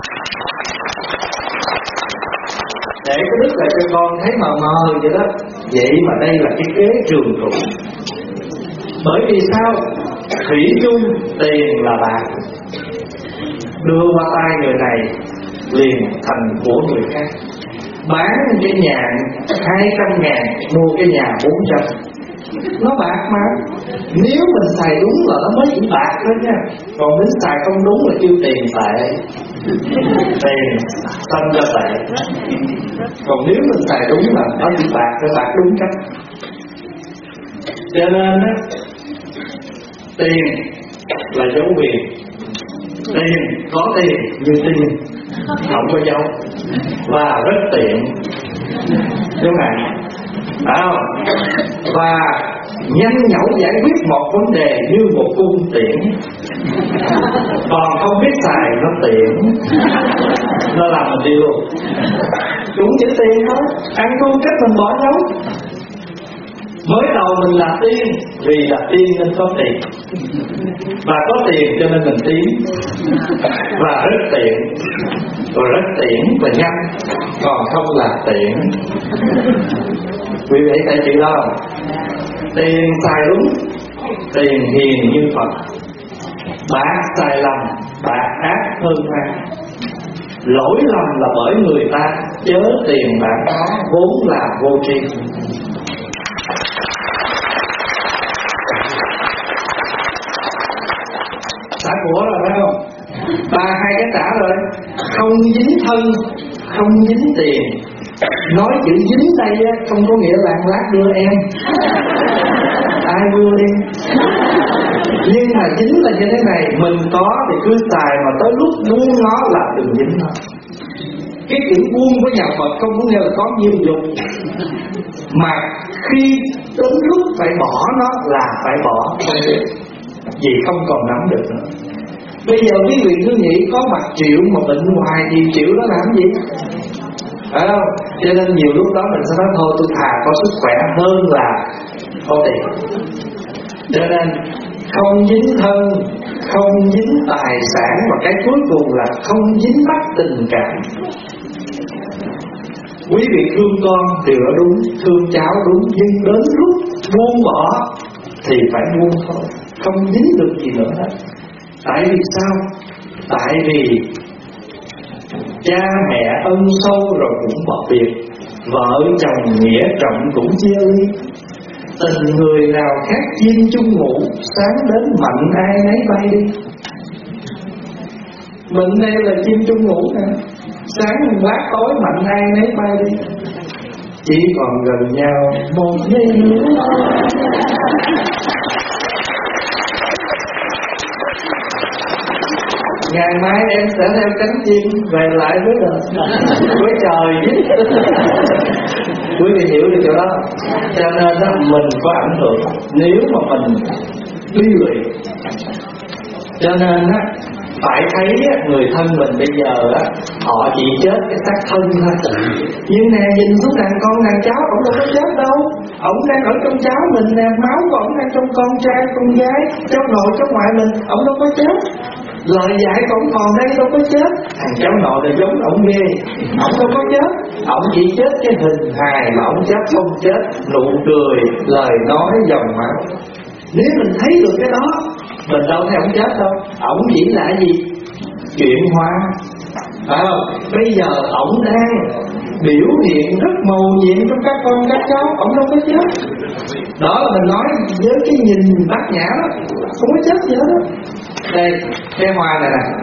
Để cái đức lại cho con thấy mờ vậy đó. Vậy mà đây là cái kế trường cửu. Bởi vì sao? Thủy chung tiền là bạc, đưa qua tay người này liền thành của người khác. Bán cái nhà 200.000 mua cái nhà 400, nó bạc mà. Nếu mình xài đúng là nó mới chỉ bạc thôi nha. Còn nếu xài không đúng là kêu tiền tệ. Tiền xanh ra tệ. Còn nếu mình xài đúng là nó chỉ bạc, nó bạc đúng cách. Cho nên á, tiền là dấu quyền. Tiền, có tiền như tiền không có dấu, và rất tiện. Đúng này và nhanh nhẩu giải quyết một vấn đề như một cung tiễn. Còn không biết xài nó tiện, nó làm mình đi luôn. Cũng chỉ tiền thôi, ăn cung cách mình bỏ dấu. Mới đầu mình là tiên, vì là tiên nên có tiền, và có tiền cho nên mình tiến, và rất tiện, và rất tiện và nhanh. Còn không là tiện. Quý vị thấy chữ đó không? Tiền xài đúng, tiền hiền như Phật. Bạc xài lầm, bạc ác hơn ma. Lỗi lầm là bởi người ta, chớ tiền bạc đó vốn là vô tri. Xả của rồi phải không? Hai cái xả rồi. Không dính thân, không dính tiền. Nói chữ dính đây á, không có nghĩa là lát đưa em. Ai đưa đi. Nhưng mà dính là như thế này, mình có thì cứ xài, mà tới lúc buông nó là đừng dính nó. Cái chữ buông của nhà Phật không có nghĩa là có nhiêu dục, mà khi đến lúc phải bỏ nó là phải bỏ, vì không còn nắm được nữa. Bây giờ quý vị cứ nghĩ có bạc triệu mà bệnh hoài thì triệu đó làm gì? Phải không? Cho nên nhiều lúc đó mình sẽ nói thôi tôi thà có sức khỏe hơn là có tiền. Cho nên không dính thân, không dính tài sản, và cái cuối cùng là không dính mắc tình cảm. Quý vị thương con điều đó đúng, thương cháu đúng, nhưng đến lúc buông bỏ thì phải buông thôi, không dính được gì nữa hết. Tại vì sao? Tại vì cha mẹ ân sâu rồi cũng bỏ biệt, vợ chồng nghĩa trọng cũng chia ly. Tình người nào khác chim chung ngủ, sáng đến mạnh ai nấy bay đi. Mình đây là chim chung ngủ nè, sáng quát tối mạnh ai nấy bay đi. Chỉ còn gần nhau một giây nữa. Ngày mai em sẽ theo cánh chim về lại với đời, với trời chứ. Quý vị hiểu được chỗ đó. Cho nên đó, mình có ảnh hưởng nếu mà mình đi luyện. Cho nên á, phải thấy người thân mình bây giờ á, họ chỉ chết cái xác thân thôi. Nhưng nè, nhìn xuống đàn con đàn cháu, ông đâu có chết đâu. Ông đang ở trong cháu mình nè, máu của ông đang trong con trai, con gái, cháu nội, cháu ngoại mình, ông đâu có chết. Lời dạy của ông còn đây đâu có chết. Thằng cháu nội là giống ông ghê, ông đâu có chết. Ông chỉ chết cái hình hài mà ông chết không chết nụ cười, lời nói, dòng máu. Nếu mình thấy được cái đó, mình đâu thấy ông chết đâu. Ông chỉ là gì? Chuyển hóa. Phải không? Bây giờ ông đang biểu hiện rất màu nhiệm trong các con các cháu, ông đâu có chết. Đó là mình nói với cái nhìn bát nhã đó, không có chết gì hết đó. Đây, cái hoa này nè,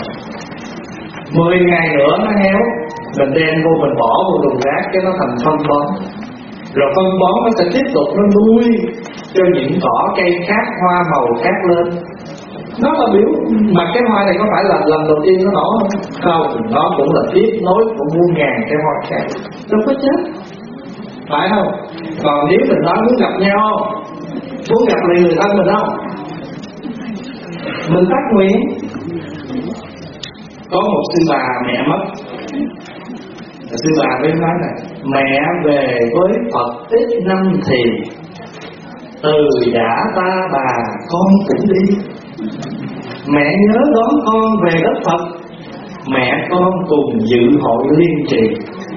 10 ngày nữa nó héo, mình đem vô mình bỏ vô thùng rác, cái nó thành phân bón. Rồi phân bón nó sẽ tiếp tục nó nuôi cho những cỏ cây khác, hoa màu khác lên. Nó là biểu, mà cái hoa này có phải là lần đầu tiên nó nở không? Không, nó cũng là tiếp nối của muôn ngàn cái hoa khác. Đâu có chết, phải không? Còn nếu mình nói muốn gặp nhau, muốn gặp lại người thân mình không? Mình tác nguyện. Có một sư bà mẹ mất, sư bà mới nói này: mẹ về với Phật ít năm thì từ giả ta bà con cũng đi. Mẹ nhớ đón con về đất Phật, mẹ con cùng dự hội liên trì.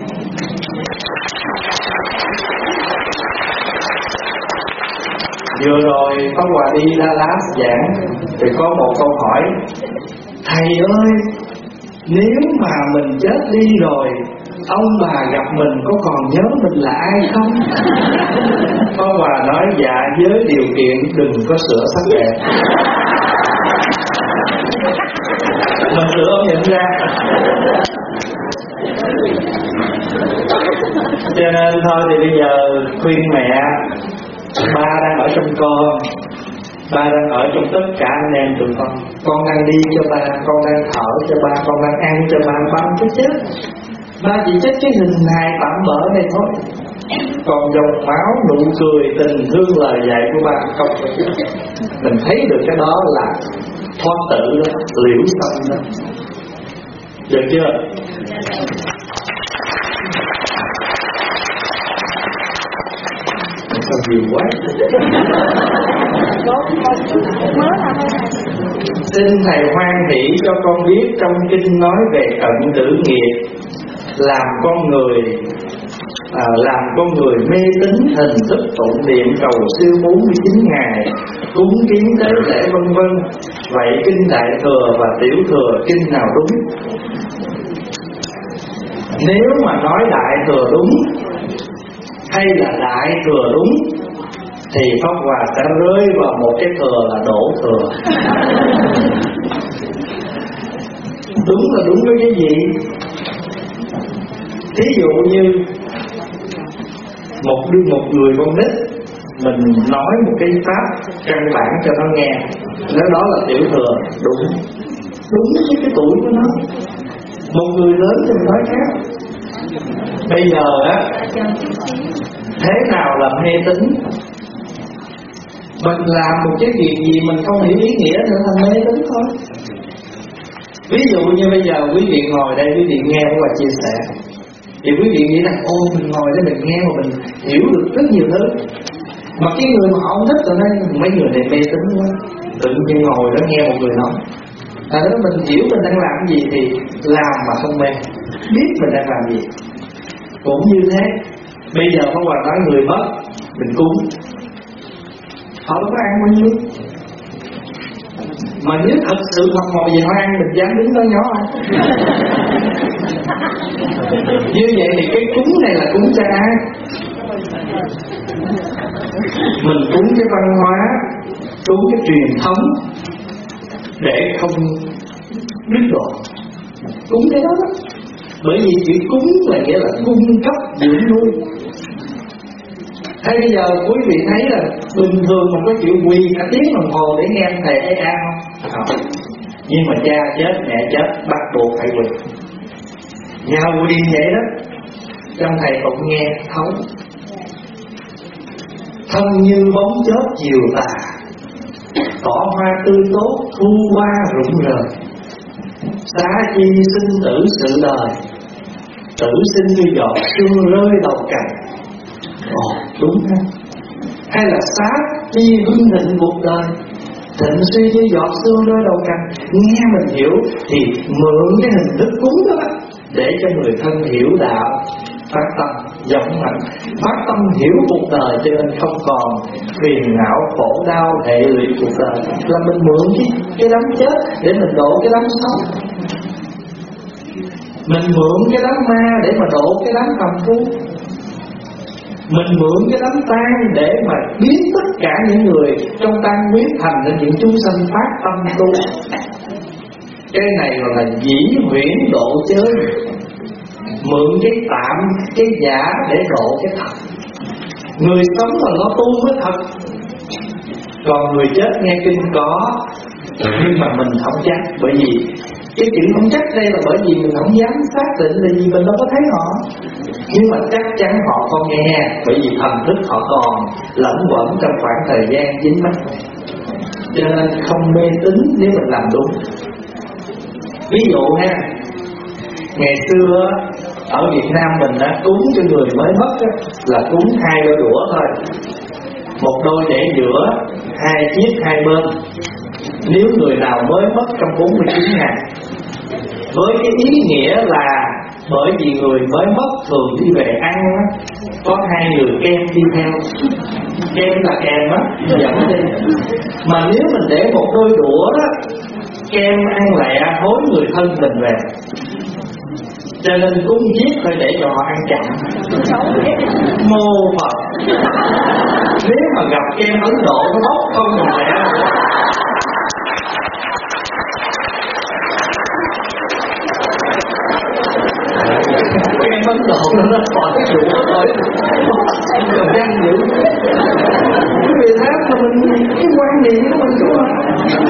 Vừa rồi Pháp Hòa đi Dallas giảng thì có một câu hỏi: thầy ơi, nếu mà mình chết đi rồi, ông bà gặp mình có còn nhớ mình là ai không? Pháp Hòa nói: dạ, với điều kiện đừng có sửa sắc đẹp. Mình sửa ông nhận ra. Cho nên thôi thì bây giờ khuyên mẹ, ba đang ở trong con, ba đang ở trong tất cả anh em tụi con đang đi cho ba, con đang thở cho ba, con đang ăn cho ba, ba không chết. Ba chỉ chết cái hình hài tạm bỡ này thôi. Còn dòng máu, nụ cười, tình thương, lời dạy của ba không có chết. Mình thấy được cái đó là thoát tự đó, liễu sanh đó. Được chưa? Sao nhiều quá. Xin thầy hoan hỷ cho con biết trong kinh nói về cận tử nghiệp, làm con người mê tín hình thức tụng niệm cầu siêu 49 ngày, cúng kiến tế lễ vân vân. Vậy kinh Đại Thừa và Tiểu Thừa kinh nào đúng? Nếu mà nói Đại Thừa đúng hay là Đại Thừa đúng thì Pháp Hòa sẽ rơi vào một cái thừa là đổ thừa. Đúng là đúng với cái gì? Thí dụ như một người con nít, mình nói một cái pháp căn bản cho nó nghe, nếu đó là tiểu thừa, đúng với cái tuổi của nó. Một người lớn thì mình nói khác. Bây giờ á, thế nào là mê tín? Mình làm một cái việc gì mình không hiểu ý nghĩa nữa thành mê tín thôi. Ví dụ như bây giờ quý vị ngồi đây, quý vị nghe và chia sẻ, thì quý vị nghĩ rằng ô, mình ngồi đây mình nghe mà mình hiểu được rất nhiều thứ. Mà cái người mà họ không thích rồi nói mấy người này mê tín quá, tự nhiên ngồi đó nghe một người nói. Nếu mình hiểu mình đang làm gì thì làm mà không mê, biết mình đang làm gì. Cũng như thế, bây giờ Pháp Hòa nói người mất mình cúng, họ đâu có ăn bao nhiêu. Mà nếu thật sự thật mò về họ ăn, mình dám đứng đó nhỏ không? Như vậy thì cái cúng này là cúng cho ai? Mình cúng cái văn hóa, cúng cái truyền thống để không đứt đoạn, cúng cái đó đó. Bởi vì chữ cúng là nghĩa là cung cấp dưỡng nuôi. Hay bây giờ quý vị thấy là bình thường mình có chịu quỳ cả tiếng đồng hồ để nghe thầy ấy ăn không? Không. Nhưng mà cha chết, mẹ chết, bắt buộc phải quỳ. Nhà quỳ vậy đó, trong thầy cũng nghe thấu. Thân như bóng chớp chiều tà, cỏ hoa tươi tốt thu qua rụng rời. Xá chi sinh tử sự đời, tử sinh như giọt sương rơi đầu cành. Đúng ha. Hay là xá chi hưng thịnh cuộc đời, thịnh suy như giọt sương rơi đầu cành. Nghe mình hiểu thì mượn cái hình thức cúng đó để cho người thân hiểu đạo, phát tâm giống mạnh, phát tâm hiểu cuộc đời, cho nên không còn phiền não khổ đau hệ lụy cuộc đời. Là mình mượn cái đám chết để mình độ cái đám sống, mình mượn cái đám ma để mà độ cái đám phàm phu, mình mượn cái đám tang để mà biến tất cả những người trong tang huyết thành nên những chúng sanh phát tâm tu. Cái này gọi là dĩ huyễn độ chơi, mượn cái tạm, cái giả để độ cái thật. Người sống mà nó tu mới thật, còn người chết nghe kinh có, nhưng mà mình không chắc. Bởi vì cái chuyện không chắc đây là bởi vì mình không dám xác định, là vì mình đâu có thấy họ. Nhưng mà chắc chắn họ còn nghe, bởi vì thần thức họ còn lẫn quẩn trong khoảng thời gian dính mắc. Cho nên không mê tín nếu mình làm đúng. Ví dụ ha, ngày xưa ở Việt Nam mình đã cúng cho người mới mất đó, là cúng 2 đôi đũa thôi, một đôi để giữa, 2 chiếc hai bên. Nếu người nào mới mất trong 49 ngày, với cái ý nghĩa là bởi vì người mới mất thường đi về ăn á, có 2 người kem đi theo. Kem là kèm á, dẫn đi. Mà nếu mình để một đôi đũa đó, kem ăn lẹ hối người thân mình về. Cho nên cúng giết thôi để cho họ ăn chậm. Mô Phật. Nếu mà gặp kem Ấn Độ nó bốc không còn lẹ. Kem Ấn Độ nó khỏi cái đũa thôi, còn răng dữ. Cái vị thế mà mình cái quan niệm của mình đúng không?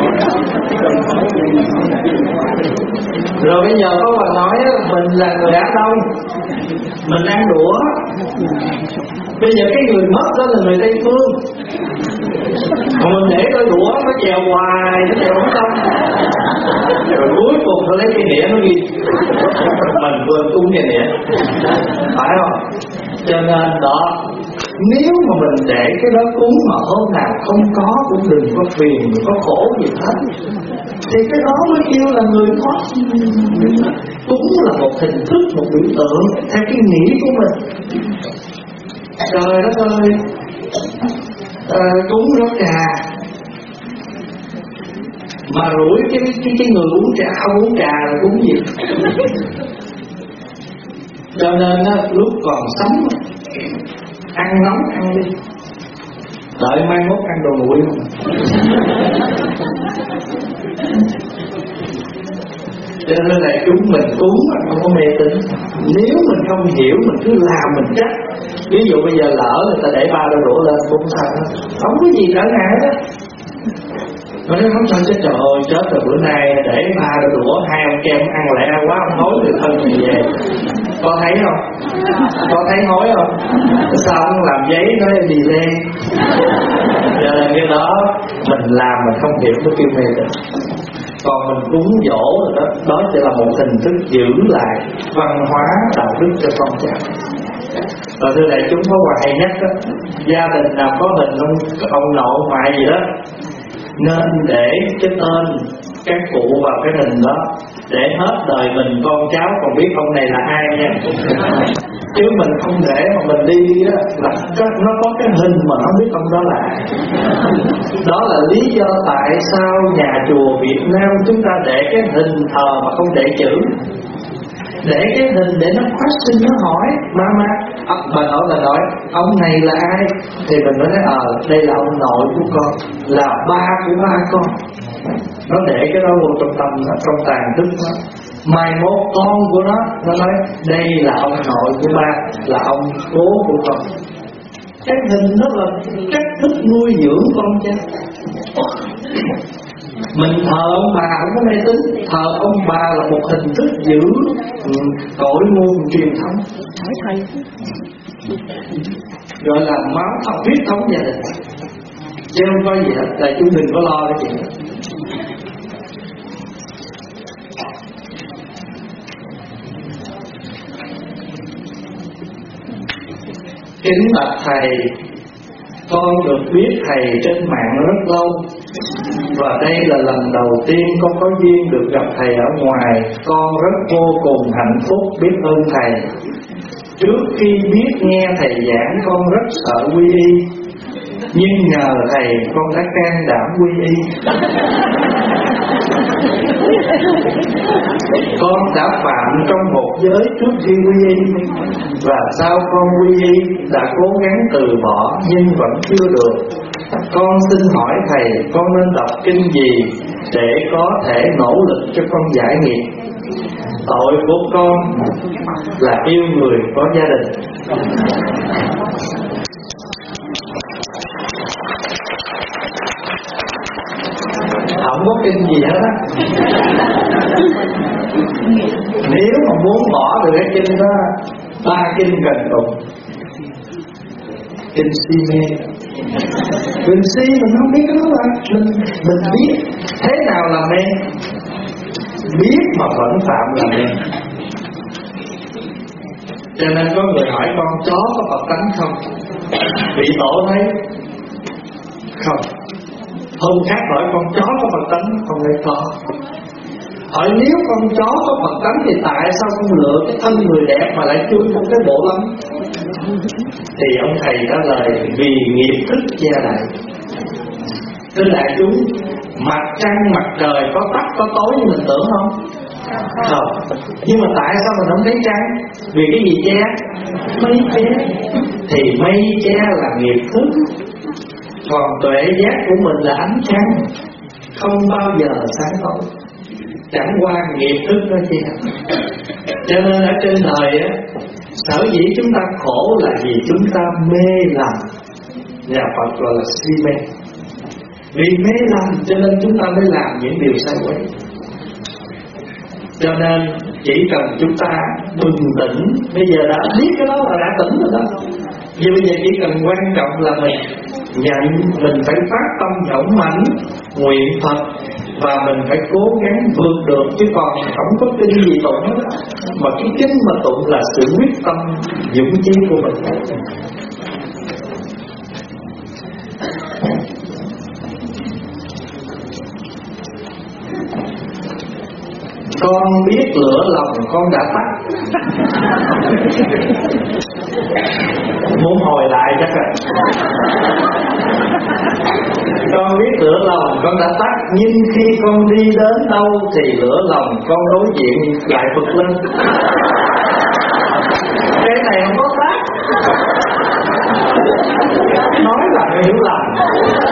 Rồi bây giờ có bà nói mình là người Á Đông, mình ăn đũa. Bây giờ cái người mất đó là người Tây Phương, còn mình để đôi đũa nó chèo hoài, nó chèo không xong. Rồi cuối cùng nó lấy cái đĩa nó ghi mình vừa cúng cái đĩa, phải không? Cho nên đó, nếu mà mình để cái đó cúng mà hôm nào không có cũng đừng có phiền, đừng có khổ gì hết, thì cái đó mới kêu là người có. Cúng là một hình thức, một biểu tượng theo cái nghĩ của mình. Trời đất ơi, cúng rót trà mà rủi cái người uống trà, không uống trà là cúng gì. Cho nên lúc còn sống ăn nóng ăn đi, đợi mai mốt ăn đồ nguội không. Cho nên là chúng mình cúng không có mê tín. Nếu mình không hiểu mình cứ làm mình chắc. Ví dụ bây giờ lỡ người ta để 3 đôi đũa lên cúng sao, không có gì trở ngại đó. Nó nói không sao chứ, trời ơi chết rồi, bữa nay để 3 đôi đũa, 2 ông kem ăn lẹ quá, ông hối người thân mình về. Có thấy không? Có thấy hối không? Sao ông làm giấy nói gì lên? Cho nên cái đó mình làm mình không hiểu nó kêu mê tín. Còn mình cúng dỗ đó, đó chỉ là một hình thức giữ lại văn hóa đạo đức cho con cháu. Và thưa đại chúng, có quà hay nhất đó, gia đình nào có hình ông nội ngoại gì đó nên để cái tên các cụ vào cái hình đó, để hết đời mình con cháu còn biết ông này là ai nha. Chứ mình không để mà mình đi đó là nó có cái hình mà nó biết ông đó là ai. Đó là lý do tại sao nhà chùa Việt Nam chúng ta để cái hình thờ mà không để chữ. Để cái hình để nó phát sinh, nó hỏi Mama, bà nội là nói ông này là ai, thì mình mới nói đây là ông nội của con, là ba của ba con. Nó để cái đó vô trong tâm, trong tàn thức đó. Mai mốt con của nó nói đây là ông nội của ba, là ông cố của con. Cái hình đó là cách thức nuôi dưỡng con cháu. Mình thờ ông bà không có mê tín, thờ ông bà là một hình thức giữ cội nguồn truyền thống, gọi là máu thập huyết thống gia đình. Chứ không có gì hết, là chúng đừng có lo cái chuyện đó. Kính bạch thầy, con được biết thầy trên mạng rất lâu, và đây là lần đầu tiên con có duyên được gặp thầy ở ngoài. Con rất vô cùng hạnh phúc, biết ơn thầy. Trước khi biết nghe thầy giảng, con rất sợ quy y, nhưng nhờ thầy con đã can đảm quy y. Con đã phạm trong một giới trước khi quy y, và sau con quy y đã cố gắng từ bỏ nhưng vẫn chưa được. Con xin hỏi thầy, con nên đọc kinh gì để có thể nỗ lực cho con giải nghiệp? Tội của con là yêu người có gia đình. Không có kinh gì hết á. Nếu mà muốn bỏ được cái kinh đó, 3 kinh cần tụng. Kinh si mê, kinh si mình không biết cái đó là mình biết thế nào là mê, biết mà vẫn phạm là mê. Cho nên có người hỏi con chó có Phật tánh không? Vị tổ thấy không. Hôm khác hỏi con chó có Phật tánh không? Thấy có. Hỏi nếu con chó có Phật tánh thì tại sao không lựa cái thân người đẹp mà lại chui một cái bộ lắm? Thì ông thầy trả lời vì nghiệp thức gia đại. Thưa đại chúng, mặt trăng mặt trời có tắt có tối như mình tưởng không? Không. Nhưng mà tại sao mình không thấy trăng? Vì cái gì che? Mây che. Thì mây che là nghiệp thức, còn tuệ giác của mình là ánh trăng, không bao giờ sáng tối. Chẳng qua nghiệp thức nó che. Cho nên ở trên đời á, sở dĩ chúng ta khổ là vì chúng ta mê lầm. Nhà Phật gọi là si mê. Vì mê lầm cho nên chúng ta mới làm những điều sai quấy. Cho nên chỉ cần chúng ta bừng tỉnh, bây giờ đã biết cái đó là đã tỉnh rồi đó. Nhưng bây giờ chỉ cần quan trọng là mình nhận, mình phải phát tâm dũng mãnh nguyện Phật, và mình phải cố gắng vượt được, chứ còn không có kinh gì tụng hết. Mà cái kinh mà tụng là sự quyết tâm dũng chí của mình. Con biết lửa lòng con đã tắt. Muốn hồi lại chắc rồi. Con biết lửa lòng con đã tắt, nhưng khi con đi đến đâu thì lửa lòng con đối diện lại bật lên. Cái này không có tắt. Nói là hiểu lầm.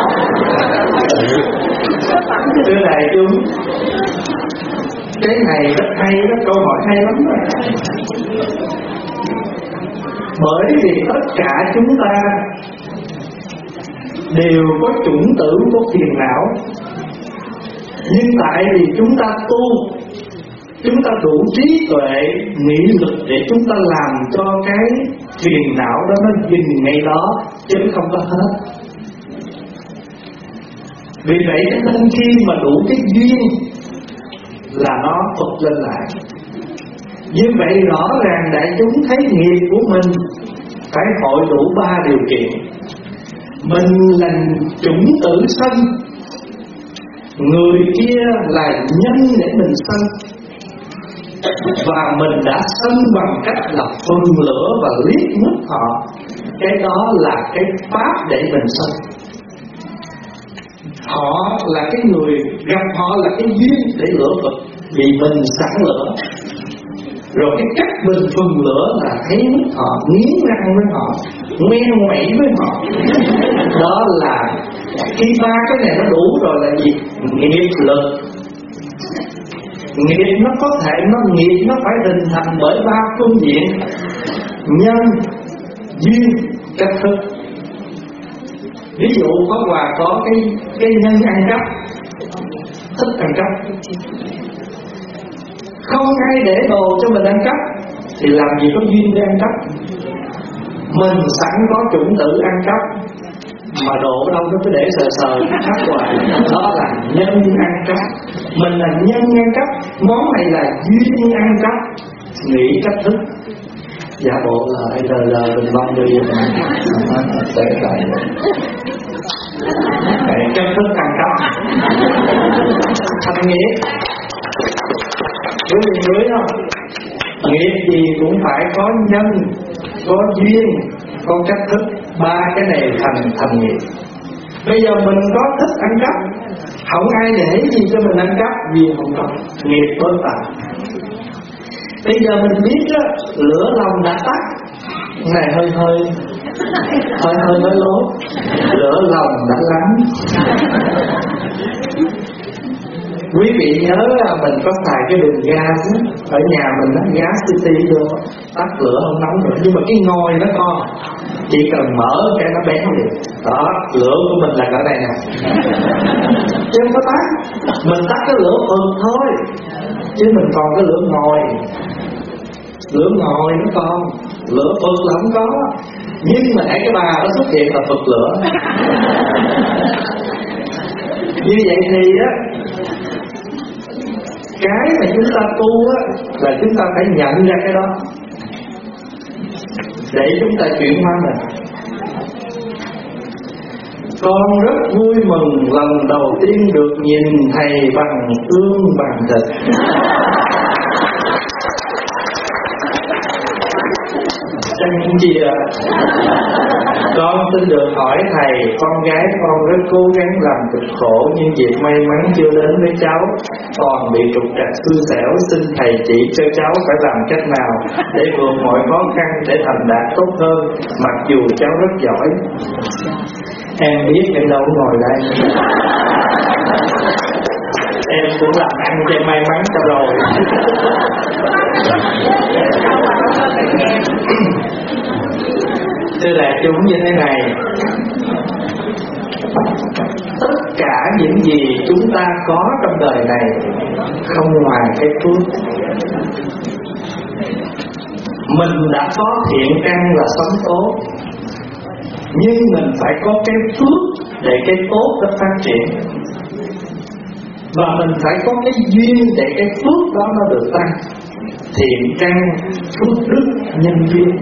Thưa đại chúng, cái này rất hay đó, câu hỏi hay lắm đó. Bởi vì tất cả chúng ta đều có chủng tử của phiền não, nhưng tại vì chúng ta tu, chúng ta đủ trí tuệ, nghị lực để chúng ta làm cho cái phiền não đó nó dừng ngay đó, chứ không có hết. Vì vậy nên khi mà đủ cái duyên là nó phật lên lại. Như vậy rõ ràng đại chúng thấy nghiệp của mình phải hội đủ 3 điều kiện. Mình là chủng tử sanh, người kia là nhân để mình sanh, và mình đã sanh bằng cách là phun lửa và liếc mắt họ. Cái đó là cái pháp để mình sanh. Họ là cái người, gặp họ là cái duyên để lửa vực, vì mình sẵn lửa. Rồi cái cách mình phun lửa là thấy mắt họ, nghiến răng với họ, ngoe ngoẩy với họ. Đó là khi 3 cái này nó đủ rồi là gì? Nghiệp lực. Nghiệp nó có thể, nghiệp nó phải hình thành bởi 3 phương diện: nhân, duyên, cách thức. Ví dụ có Hòa có cái nhân ăn cắp, thích ăn cắp, không ai để đồ cho mình ăn cắp thì làm gì có duyên để ăn cắp. Mình sẵn có chủng tử ăn cắp, mà đồ ở đâu nó cứ để sờ sờ khắp hoài. Đó là nhân ăn cắp. Mình là nhân ăn cắp, món này là duyên ăn cắp. Nghĩ cách thức, giả bộ là LL Bình Long đi để lại cách thức ăn cắp thành nghiệp. Với mình dưới không, nghiệp gì cũng phải có nhân, có duyên, có cách thức. 3 cái này thành nghiệp. Bây giờ mình có thích ăn cắp, không ai để gì cho mình ăn cắp, vì không có nghiệp bớt tàn. Bây giờ mình biết đó, lửa lòng đã tắt, này hơi nói lố, lửa lòng đã lắng. Quý vị nhớ là mình có xài cái bình gas ở nhà mình đó, gas city vô, tắt lửa không nóng nữa, nhưng mà cái ngòi nó to, chỉ cần mở cái nó bén liền. Đó, lửa của mình là ở đây nè, chứ không có tắt. Mình tắt cái lửa phừng thôi, chứ mình còn cái lửa ngòi. Lửa ngòi nó còn, lửa phực là không có. Nhưng mà hãy cái bà nó xuất hiện là phực lửa. Như vậy thì á, cái mà chúng ta tu á là chúng ta phải nhận ra cái đó để chúng ta chuyển hóa mình. Con rất vui mừng lần đầu tiên được nhìn thầy bằng xương bằng thịt. Chẳng gì ạ? Con xin được hỏi thầy, con gái con rất cố gắng làm cực khổ, nhưng việc may mắn chưa đến với cháu, còn bị trục trặc xui xẻo. Xin thầy chỉ cho cháu phải làm cách nào để vượt mọi khó khăn, để thành đạt tốt hơn, mặc dù cháu rất giỏi. Em biết em đâu có ngồi đây. Em cũng làm ăn cho may mắn cho rồi. Thưa đại chúng như thế này, tất cả những gì chúng ta có trong đời này không ngoài cái phước. Mình đã có thiện căn là sống tốt, nhưng mình phải có cái phước để cái tốt nó phát triển. Và mình phải có cái duyên để cái phước đó nó được tăng. Thiện căn, phước đức, nhân duyên.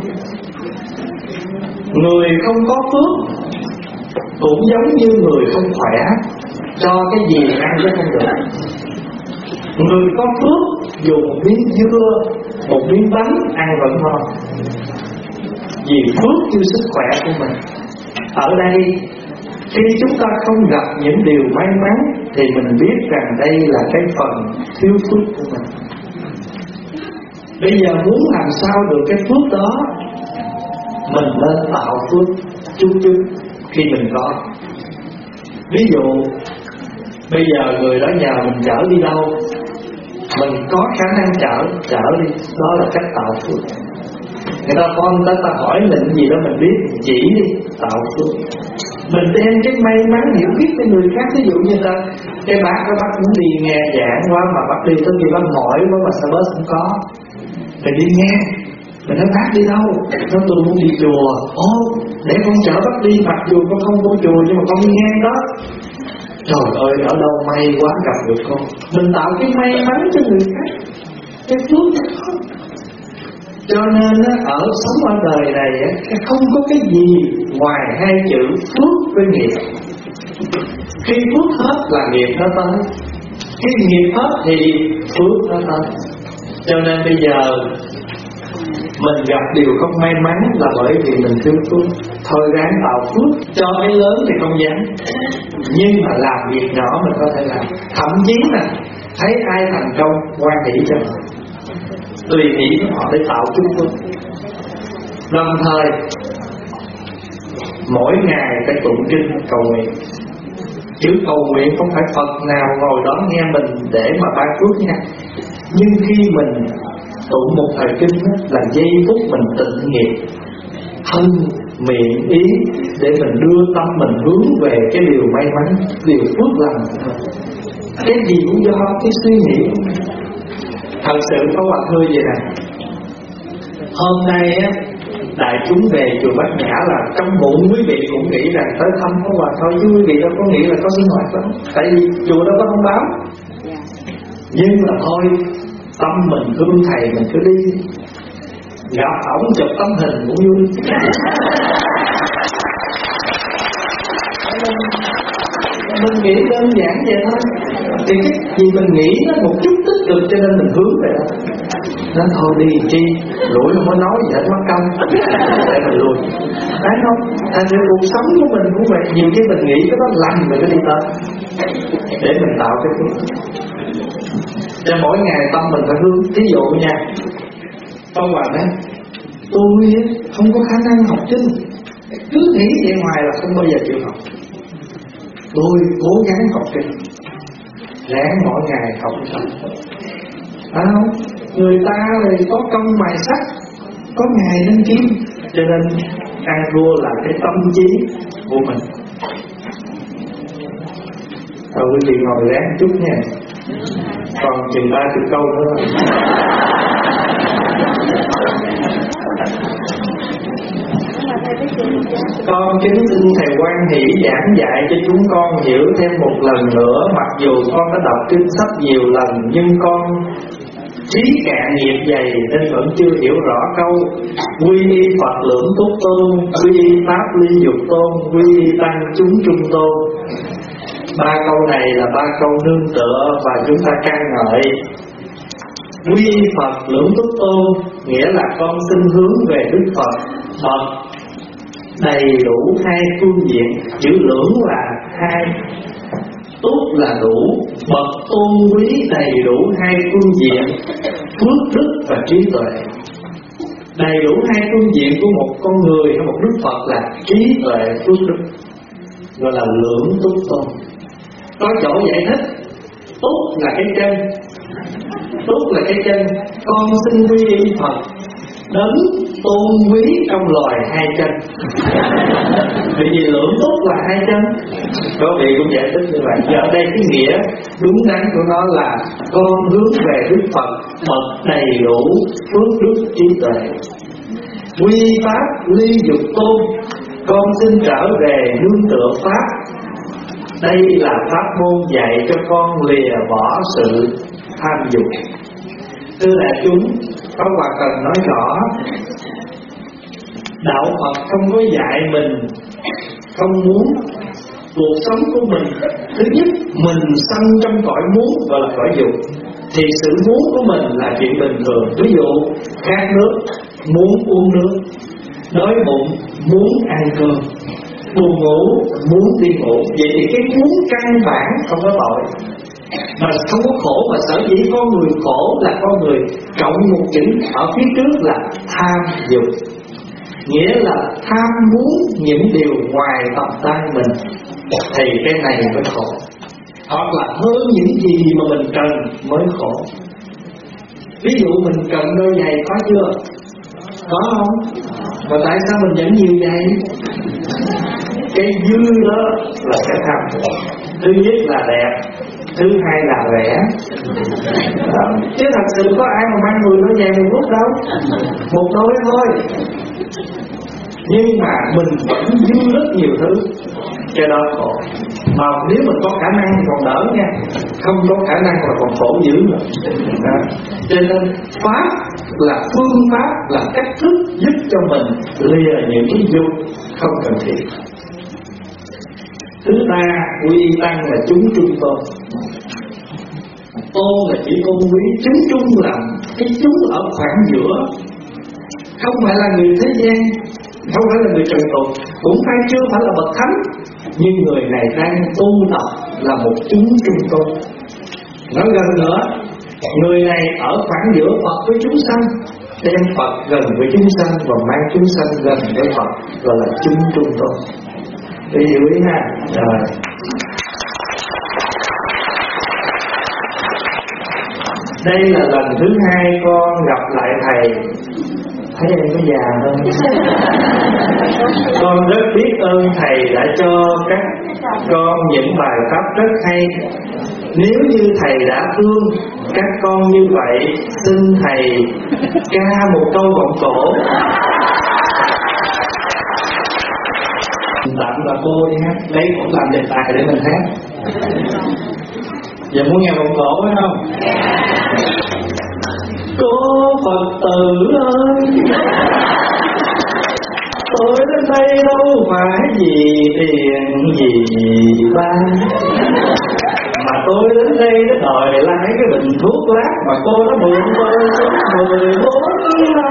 Người không có phước cũng giống như người không khỏe, cho cái gì ăn chứ không được. Người có phước dùng một miếng dưa, một miếng bánh ăn vẫn ngon, vì phước như sức khỏe của mình. Ở đây, khi chúng ta không gặp những điều may mắn thì mình biết rằng đây là cái phần thiếu phước của mình. Bây giờ muốn làm sao được cái phước đó, mình nên tạo phước chút khi mình có. Ví dụ bây giờ người đó nhờ mình chở đi đâu, mình có khả năng chở đi, đó là cách tạo phước. Người ta ta hỏi mình gì đó mình biết, chỉ đi, tạo phước. Mình đem cái may mắn hiểu biết với người khác. Ví dụ như cái bác muốn đi nghe giảng quá, mà bác đi tới khi bác mỏi quá mà sao bác không có, thì đi nghe. Mình nói bác đi đâu? Nó tôi muốn đi chùa. Ồ, để con chở bác đi, mặc dù con không vô chùa nhưng mà con đi nghe đó. Trời ơi, ở đâu may quá gặp được con. Mình tạo cái may mắn cho người khác, cái phước cho con. Cho nên ở sống ở đời này không có cái gì ngoài hai chữ phước với nghiệp. Khi phước hết là nghiệp nó tới, khi nghiệp hết thì phước nó tới. Cho nên bây giờ mình gặp điều không may mắn là bởi vì mình thiếu phước. Thôi ráng tạo phước cho cái lớn thì không dám, nhưng mà làm việc nhỏ mình có thể làm. Thậm chí là thấy ai thành công hoan hỷ cho họ, tùy nghĩ của họ để tạo chút phước. Đồng thời mỗi ngày phải tụng kinh cầu nguyện. Chữ cầu nguyện không phải Phật nào ngồi đó nghe mình để mà ban phước nha. Nhưng khi mình tụng một thời kinh là giây phút mình tịnh nghiệp thân, miệng, ý, để mình đưa tâm mình hướng về cái điều may mắn, điều phước lành. Cái gì cũng do cái suy nghĩ. Thật sự có Hòa Thưa vậy nè, hôm nay đại chúng về chùa Bát Nhã là trong bụng quý vị cũng nghĩ rằng tới thăm có Hòa thôi, chứ quý vị đâu có nghĩ là có sinh hoạt đó. Tại vì chùa đâu có thông báo. Nhưng mà thôi, tâm mình thương thầy mình cứ đi, gặp ổng chụp tấm hình cũng vui. Mình nghĩ đơn giản vậy thôi. Thì cái gì mình nghĩ nó một chút tích cực cho nên mình hướng về đó. Nó thôi đi chi, rủi không có nói gì hết mất công, để mình lui. Thấy không? Thành ra cuộc sống của mình cũng vậy. Nhiều khi mình nghĩ cái đó lành mình cứ đi tới, để mình tạo cái phước. Cho mỗi ngày tâm mình phải hướng. Thí dụ nha, Phong Hoàng đấy, tôi không có khả năng học kinh, cứ nghĩ vậy ngoài là không bao giờ chịu học. Tôi cố gắng học kinh, ráng mỗi ngày học tập. Phải không? Người ta thì có công mài sắt, có ngày lên kiếm. Cho nên ăn thua là cái tâm trí của mình. Thôi quý vị ngồi ráng chút nha, còn chừng 30 câu nữa. Con kính xin thầy Quan Hỷ giảng dạy cho chúng con hiểu thêm một lần nữa. Mặc dù con đã đọc kinh sách nhiều lần, nhưng con trí cạn nghiệp dày nên vẫn chưa hiểu rõ câu quy y Phật lưỡng túc tôn, quy y Pháp ly dục tôn, quy y tăng chúng trung tôn. 3 câu này là 3 câu nương tựa và chúng ta ca ngợi. Quy y Phật lưỡng túc tôn nghĩa là con xin hướng về Đức Phật. Phật đầy đủ 2 phương diện, chữ lưỡng là 2, túc là đủ, bậc tôn quý đầy đủ 2 phương diện, phước đức và trí tuệ. Đầy đủ 2 phương diện của một con người hay một Đức Phật là trí tuệ, phước đức, gọi là lưỡng túc tôn. Có chỗ giải thích, túc là cái chân, túc là cái chân. Con xin quy y Phật đấng tôn quý trong loài 2 chân. Vì lưỡng túc là 2 chân. Có vị cũng giải thích như vậy. Ở đây cái nghĩa đúng đắn của nó là con hướng về Đức Phật bậc đầy đủ phước đức trí tuệ. Quy Pháp ly dục tôn, con xin trở về nương tựa Pháp. Đây là pháp môn dạy cho con lìa bỏ sự tham dục. Thưa đại chúng, có Hòa cần nói rõ, đạo Phật không có dạy mình không muốn. Cuộc sống của mình, thứ nhất mình sanh trong cõi muốn gọi là cõi dục, thì sự muốn của mình là chuyện bình thường. Ví dụ khát nước muốn uống nước, đói bụng muốn ăn cơm, buồn ngủ muốn đi ngủ. Vậy thì cái muốn căn bản không có tội, mà không có khổ. Mà sở dĩ con người khổ là con người cộng một chữ ở phía trước là tham dục, nghĩa là tham muốn những điều ngoài tầm tay mình, thì cái này mới khổ. Hoặc là hơn những gì mà mình cần mới khổ. Ví dụ mình cần đôi giày có chưa? Có không? Mà tại sao mình vẫn nhiều giày? Cái dư đó là cái tham. Thứ nhất là đẹp, thứ hai là rẻ. Chứ thật sự có ai mà mang 10 đôi giày một lúc đâu, một đôi thôi. Nhưng mà mình vẫn dư rất nhiều thứ, cho đó khổ. Mà nếu mình có khả năng thì còn đỡ nha, không có khả năng là còn khổ dữ nữa. Cho nên Pháp là phương pháp, là cách thức giúp cho mình lìa những cái dục không cần thiết. Thứ ba, quy tăng là chúng trung tôn. Tôn là chỉ tôn quý, chúng trung là cái chúng ở khoảng giữa, không phải là người thế gian, không phải là người trần tục, cũng chưa phải là bậc thánh, nhưng người này đang tu tập là một chúng trung tôn. Nói gần nữa, người này ở khoảng giữa Phật với chúng sanh, đem Phật gần với chúng sanh và mang chúng sanh gần với Phật, gọi là chúng trung tôn. Để hiểu ý ha. Rồi. Đây là lần thứ hai con gặp lại thầy. Thấy em có già hơn. Con rất biết ơn thầy đã cho các con những bài pháp rất hay. Nếu như thầy đã thương các con như vậy, xin thầy ca một câu vọng cổ. Tạm là cô đi hát, lấy cũng làm đề tài để mình hát. Giờ muốn nghe vọng cổ phải không? Cô Phật tử ơi, tôi đến đây đâu phải vì tiền gì ba, mà tôi đến đây để đòi lấy cái bình thuốc lát mà cô đã mượn tôi suốt 14 năm.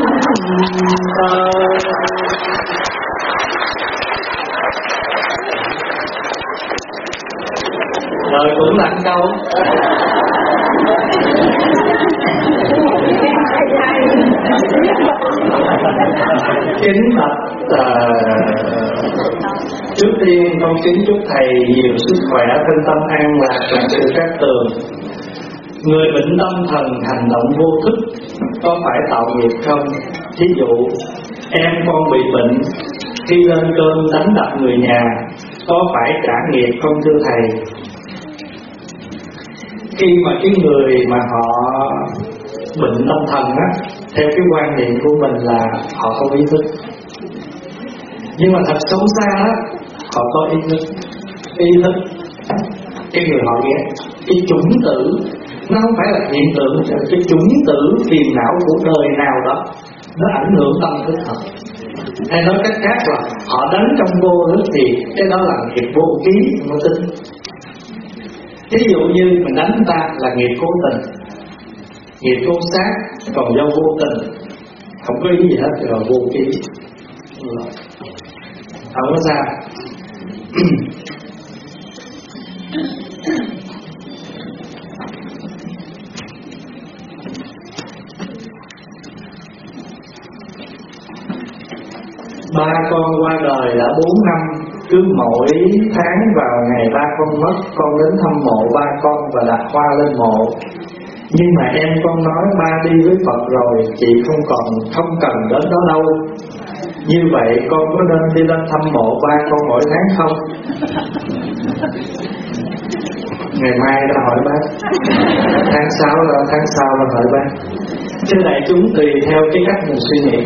Rồi cũng là câu kính bạch trước tiên con kính chúc thầy nhiều sức khỏe, thân tâm an lạc và sự cát tường. Người bệnh tâm thần hành động vô thức có phải tạo nghiệp không? Ví dụ em con bị bệnh, khi lên cơn đánh đập người nhà, có phải trả nghiệp không thưa thầy? Khi mà cái người mà họ bệnh tâm thần á, theo cái quan niệm của mình là họ không ý thức, nhưng mà thật sâu xa á, họ có ý thức. Ý thức cái người họ ghét, cái chủng tử, nó không phải là hiện tượng, cái chủng tử phiền não của đời nào đó nó ảnh hưởng tâm thức thật. Hay nói cách khác là họ đánh trong vô thức thì cái đó là nghiệp vô ký, vô tính. Ví dụ như mình đánh người ta là nghiệp cố tình, nghiệp cố sát, còn do vô tình, không có ý gì hết rồi vô ký, không có sao. Ba con qua đời đã 4 năm, cứ mỗi tháng vào ngày ba con mất, con đến thăm mộ ba con và đặt hoa lên mộ. Nhưng mà em con nói ba đi với Phật rồi, chị không cần đến đó đâu. Như vậy con có nên đi lên thăm mộ ba con mỗi tháng không? Ngày mai ta hỏi bác, tháng sau là hỏi bác. Thưa đại chúng, tùy theo cái cách mình suy nghĩ.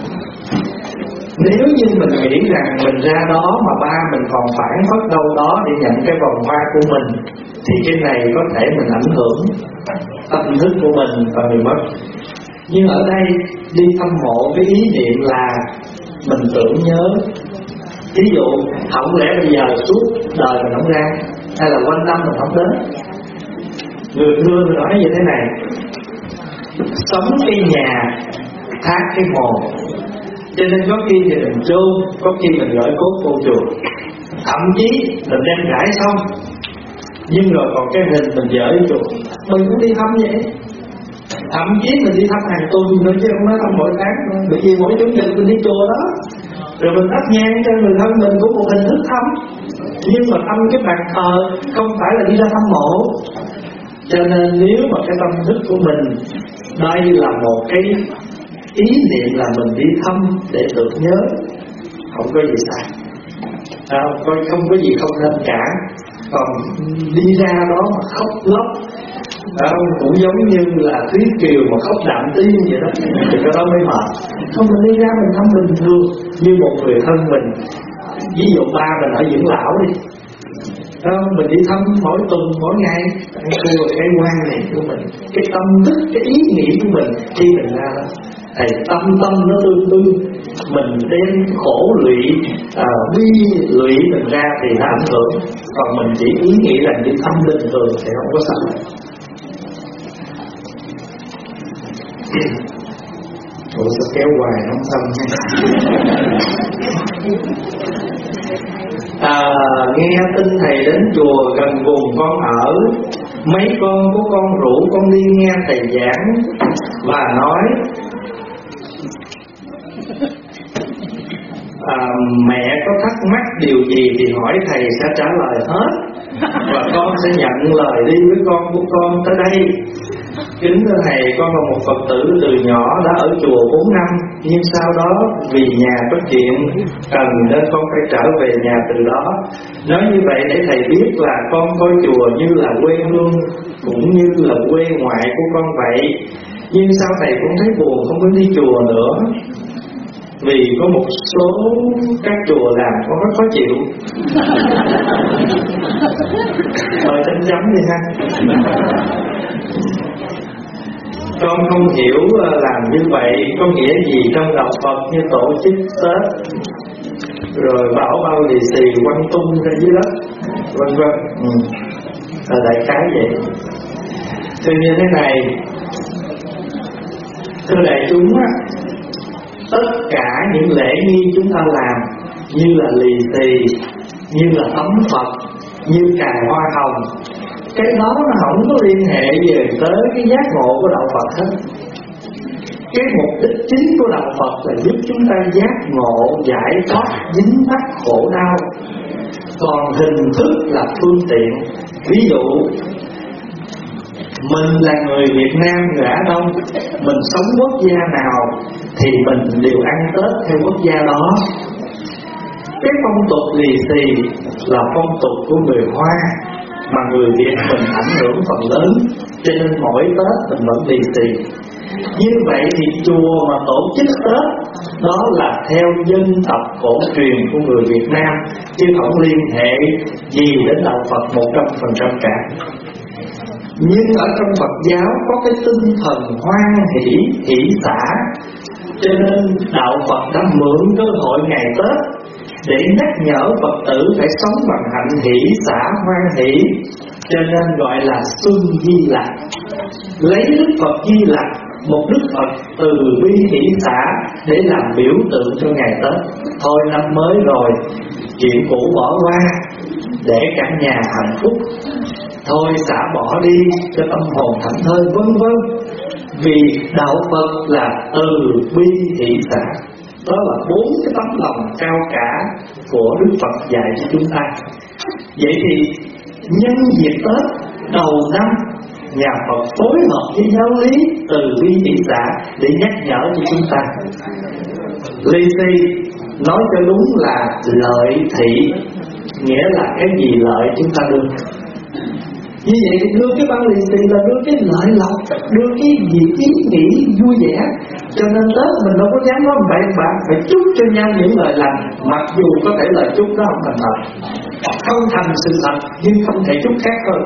Nếu như mình nghĩ rằng mình ra đó mà ba mình còn phải mất đâu đó để nhận cái vòng hoa của mình, thì cái này có thể mình ảnh hưởng tâm thức của mình và người mất. Nhưng ở đây đi thăm mộ với ý niệm là mình tưởng nhớ. Ví dụ không lẽ bây giờ suốt đời mình không ra, hay là quanh năm mình không đến. Người xưa mình nói như thế này: sống cái nhà, thác cái mồ. Cho nên có khi thì mình chôn, có khi mình gửi cốt vô chùa, thậm chí mình đem rải xong, nhưng rồi còn cái hình mình dỡ vô chùa, mình cũng đi thăm vậy. Thậm chí mình đi thăm hàng tuần nữa chứ không nói thăm mỗi tháng, bởi vì mỗi chủ nhật mình đi chùa đó, rồi mình thắp nhang cho người thân mình cũng một hình thức thăm. Nhưng mà thăm cái bàn thờ không phải là đi ra thăm mộ. Cho nên nếu mà cái tâm thức của mình đây là một cái ý niệm là mình đi thăm để được nhớ, không có gì sai, không có gì không nên cả. Còn đi ra đó mà khóc lóc, cũng giống như là Thúy Kiều mà khóc đạm tim vậy đó, thì cái đó mới mệt. Không, mình đi ra mình thăm bình thường như một người thân mình. Ví dụ ba mình ở dưỡng lão đi, không? Mình đi thăm mỗi tuần, mỗi ngày ăn cua cái quan này của mình, cái tâm thức, cái ý nghĩ của mình khi mình ra đó. Thầy tâm nó tương mình đem khổ lụy bi lụy mình ra thì nó ảnh hưởng, còn mình chỉ ý nghĩ là như thăm bình thường thì không có sao. Ủa sao kéo hoài nó không xong nha. Nghe tin thầy đến chùa gần vùng con ở, mấy con của con rủ con đi nghe thầy giảng và nói mẹ có thắc mắc điều gì thì hỏi thầy sẽ trả lời hết, và con sẽ nhận lời đi với con của con tới đây. Kính thưa thầy, con là một Phật tử từ nhỏ đã ở chùa 4 năm, nhưng sau đó vì nhà có chuyện cần nên con phải trở về nhà từ đó. Nói như vậy để thầy biết là con coi chùa như là quê hương, cũng như là quê ngoại của con vậy. Nhưng sao thầy cũng thấy buồn không muốn đi chùa nữa, vì có một số các chùa làm con rất khó chịu. Chấm đi ha. Con không hiểu làm như vậy có nghĩa gì trong đạo Phật, như tổ chức Tết rồi bảo bao lì xì quăng tung ra dưới đất vân vân. Đại khái vậy. Thì như thế này, thưa đại chúng á, tất cả những lễ nghi chúng ta làm như là lì xì, như là tắm Phật, như cài hoa hồng, cái đó nó không có liên hệ về tới cái giác ngộ của đạo Phật hết. Cái mục đích chính của đạo Phật là giúp chúng ta giác ngộ, giải thoát dính mắc khổ đau, còn hình thức là phương tiện. Ví dụ mình là người Việt Nam, người Á Đông, mình sống quốc gia nào thì mình đều ăn Tết theo quốc gia đó. Cái phong tục lì xì là phong tục của người Hoa, mà người Việt mình ảnh hưởng phần lớn, cho nên mỗi Tết mình vẫn lì xì. Như vậy thì chùa mà tổ chức Tết đó là theo dân tộc cổ truyền của người Việt Nam, chứ không liên hệ gì đến đạo Phật 100% cả. Nhưng ở trong Phật giáo có cái tinh thần hoan hỷ, hỷ xả, cho nên đạo Phật đã mượn cơ hội ngày Tết để nhắc nhở Phật tử phải sống bằng hạnh hỷ xả hoan hỷ, cho nên gọi là Xuân Di Lặc. Lấy Đức Phật Di Lặc, một Đức Phật từ bi hỷ xả để làm biểu tượng cho ngày Tết. Thôi năm mới rồi, chuyện cũ bỏ qua để cả nhà hạnh phúc, thôi xả bỏ đi cho tâm hồn thảnh thơi vân vân. Vì đạo Phật là từ bi hỷ xả. Đó là 4 cái tấm lòng cao cả của Đức Phật dạy cho chúng ta. Vậy thì nhân dịp Tết đầu năm, nhà Phật phối hợp với giáo lý từ bi hỷ xả để nhắc nhở cho chúng ta. Lì xì nói cho đúng là lợi thị, nghĩa là cái gì lợi chúng ta đưa. Như vậy đưa cái bao lì xì là đưa cái lợi lộc, đưa cái gì ý nghĩ vui vẻ. Cho nên Tết mình đâu có dám nói bậy bạ, phải chúc cho nhau những lời lành, mặc dù có thể lời chúc đó không thành thật, không thành sự thật, nhưng không thể chúc khác thôi.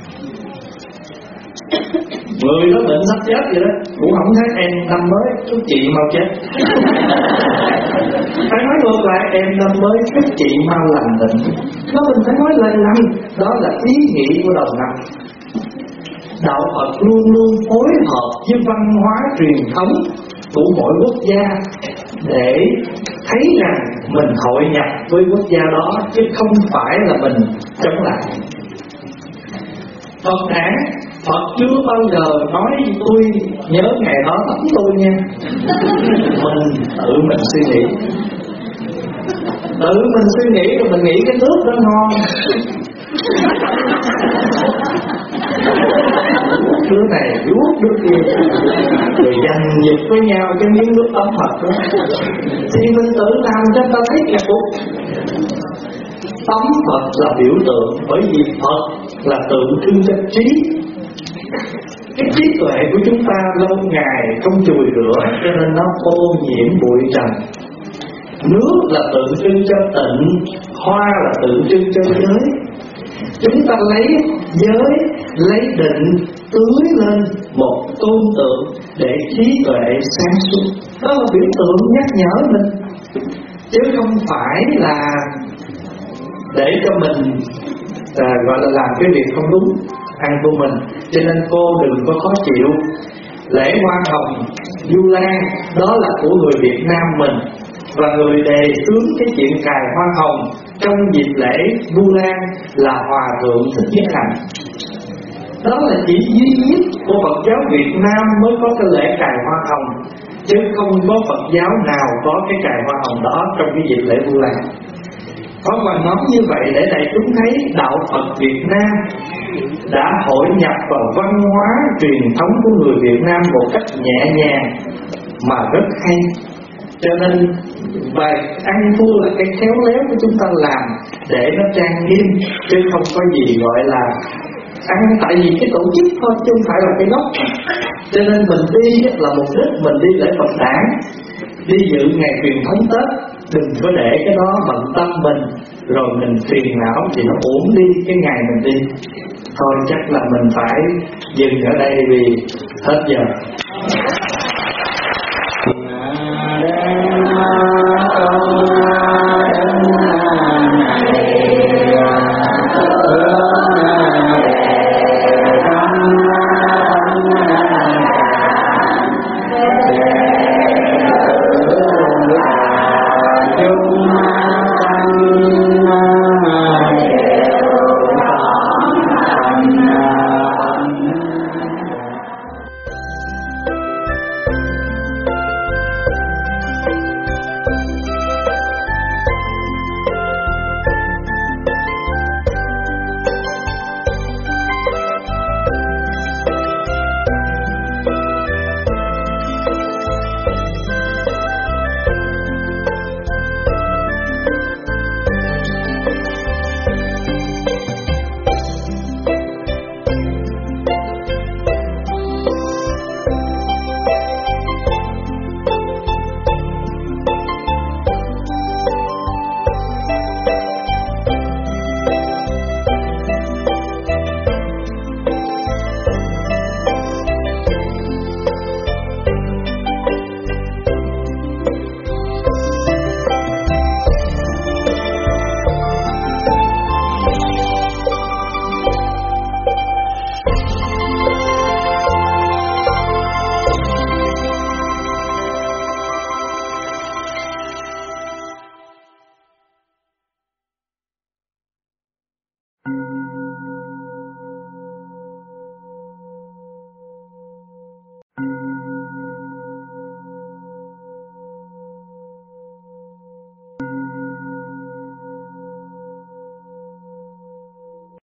Người đó bệnh sắp chết vậy đó, cũng không thấy em năm mới chúc chị mau chết. Phải nói ngược lại, em năm mới chúc chị mau lành bệnh. Đó mình phải nói lời lành, đó là ý nghĩa của đầu năm. Đạo Phật luôn luôn phối hợp với văn hóa truyền thống của mỗi quốc gia để thấy rằng mình hội nhập với quốc gia đó, chứ không phải là mình chống lại. Phật đản, Phật chưa bao giờ nói tôi nhớ ngày đó tắm tôi nha. Mình suy nghĩ, tự mình suy nghĩ rồi mình nghĩ cái nước đó ngon. Đứa này vuốt đứa kia, rồi giành giật với nhau cái miếng nước tắm Phật đó, thì mình tự làm cho ta thấy kẻ phục. Tắm Phật là biểu tượng, bởi vì Phật là tượng trưng cho trí. Cái trí tuệ của chúng ta lâu ngày không chùi rửa, cho nên nó ô nhiễm bụi trần. Nước là tượng trưng cho tịnh, hoa là tượng trưng cho giới. Chúng ta lấy giới, lấy định tưới lên một tôn tượng để trí tuệ sáng suốt. Đó là biểu tượng nhắc nhở mình, chứ không phải là để cho mình gọi là làm cái việc không đúng, ăn thua mình. Cho nên cô đừng có khó chịu. Lễ hoa hồng Du Lan đó là của người Việt Nam mình, và người đề xướng cái chuyện cài hoa hồng trong dịp lễ Vu Lan là Hòa thượng Thích Nhất Hạnh. Đó là chỉ duy nhất của Phật giáo Việt Nam mới có cái lễ cài hoa hồng, chứ không có Phật giáo nào có cái cài hoa hồng đó trong cái dịp lễ Vu Lan. Pháp Hòa nói như vậy để đại chúng thấy đạo Phật Việt Nam đã hội nhập vào văn hóa truyền thống của người Việt Nam một cách nhẹ nhàng mà rất hay. Cho nên bài ăn thua là cái khéo léo của chúng ta làm để nó trang nghiêm, chứ không có gì gọi là ăn tại vì cái tổ chức thôi, chứ không phải là cái gốc. Cho nên mình đi là mục đích mình đi lễ Phật đản, đi dự ngày truyền thống Tết. Đừng có để cái đó bận tâm mình, rồi mình phiền não thì nó uổng đi cái ngày mình đi. Thôi chắc là mình phải dừng ở đây vì hết giờ.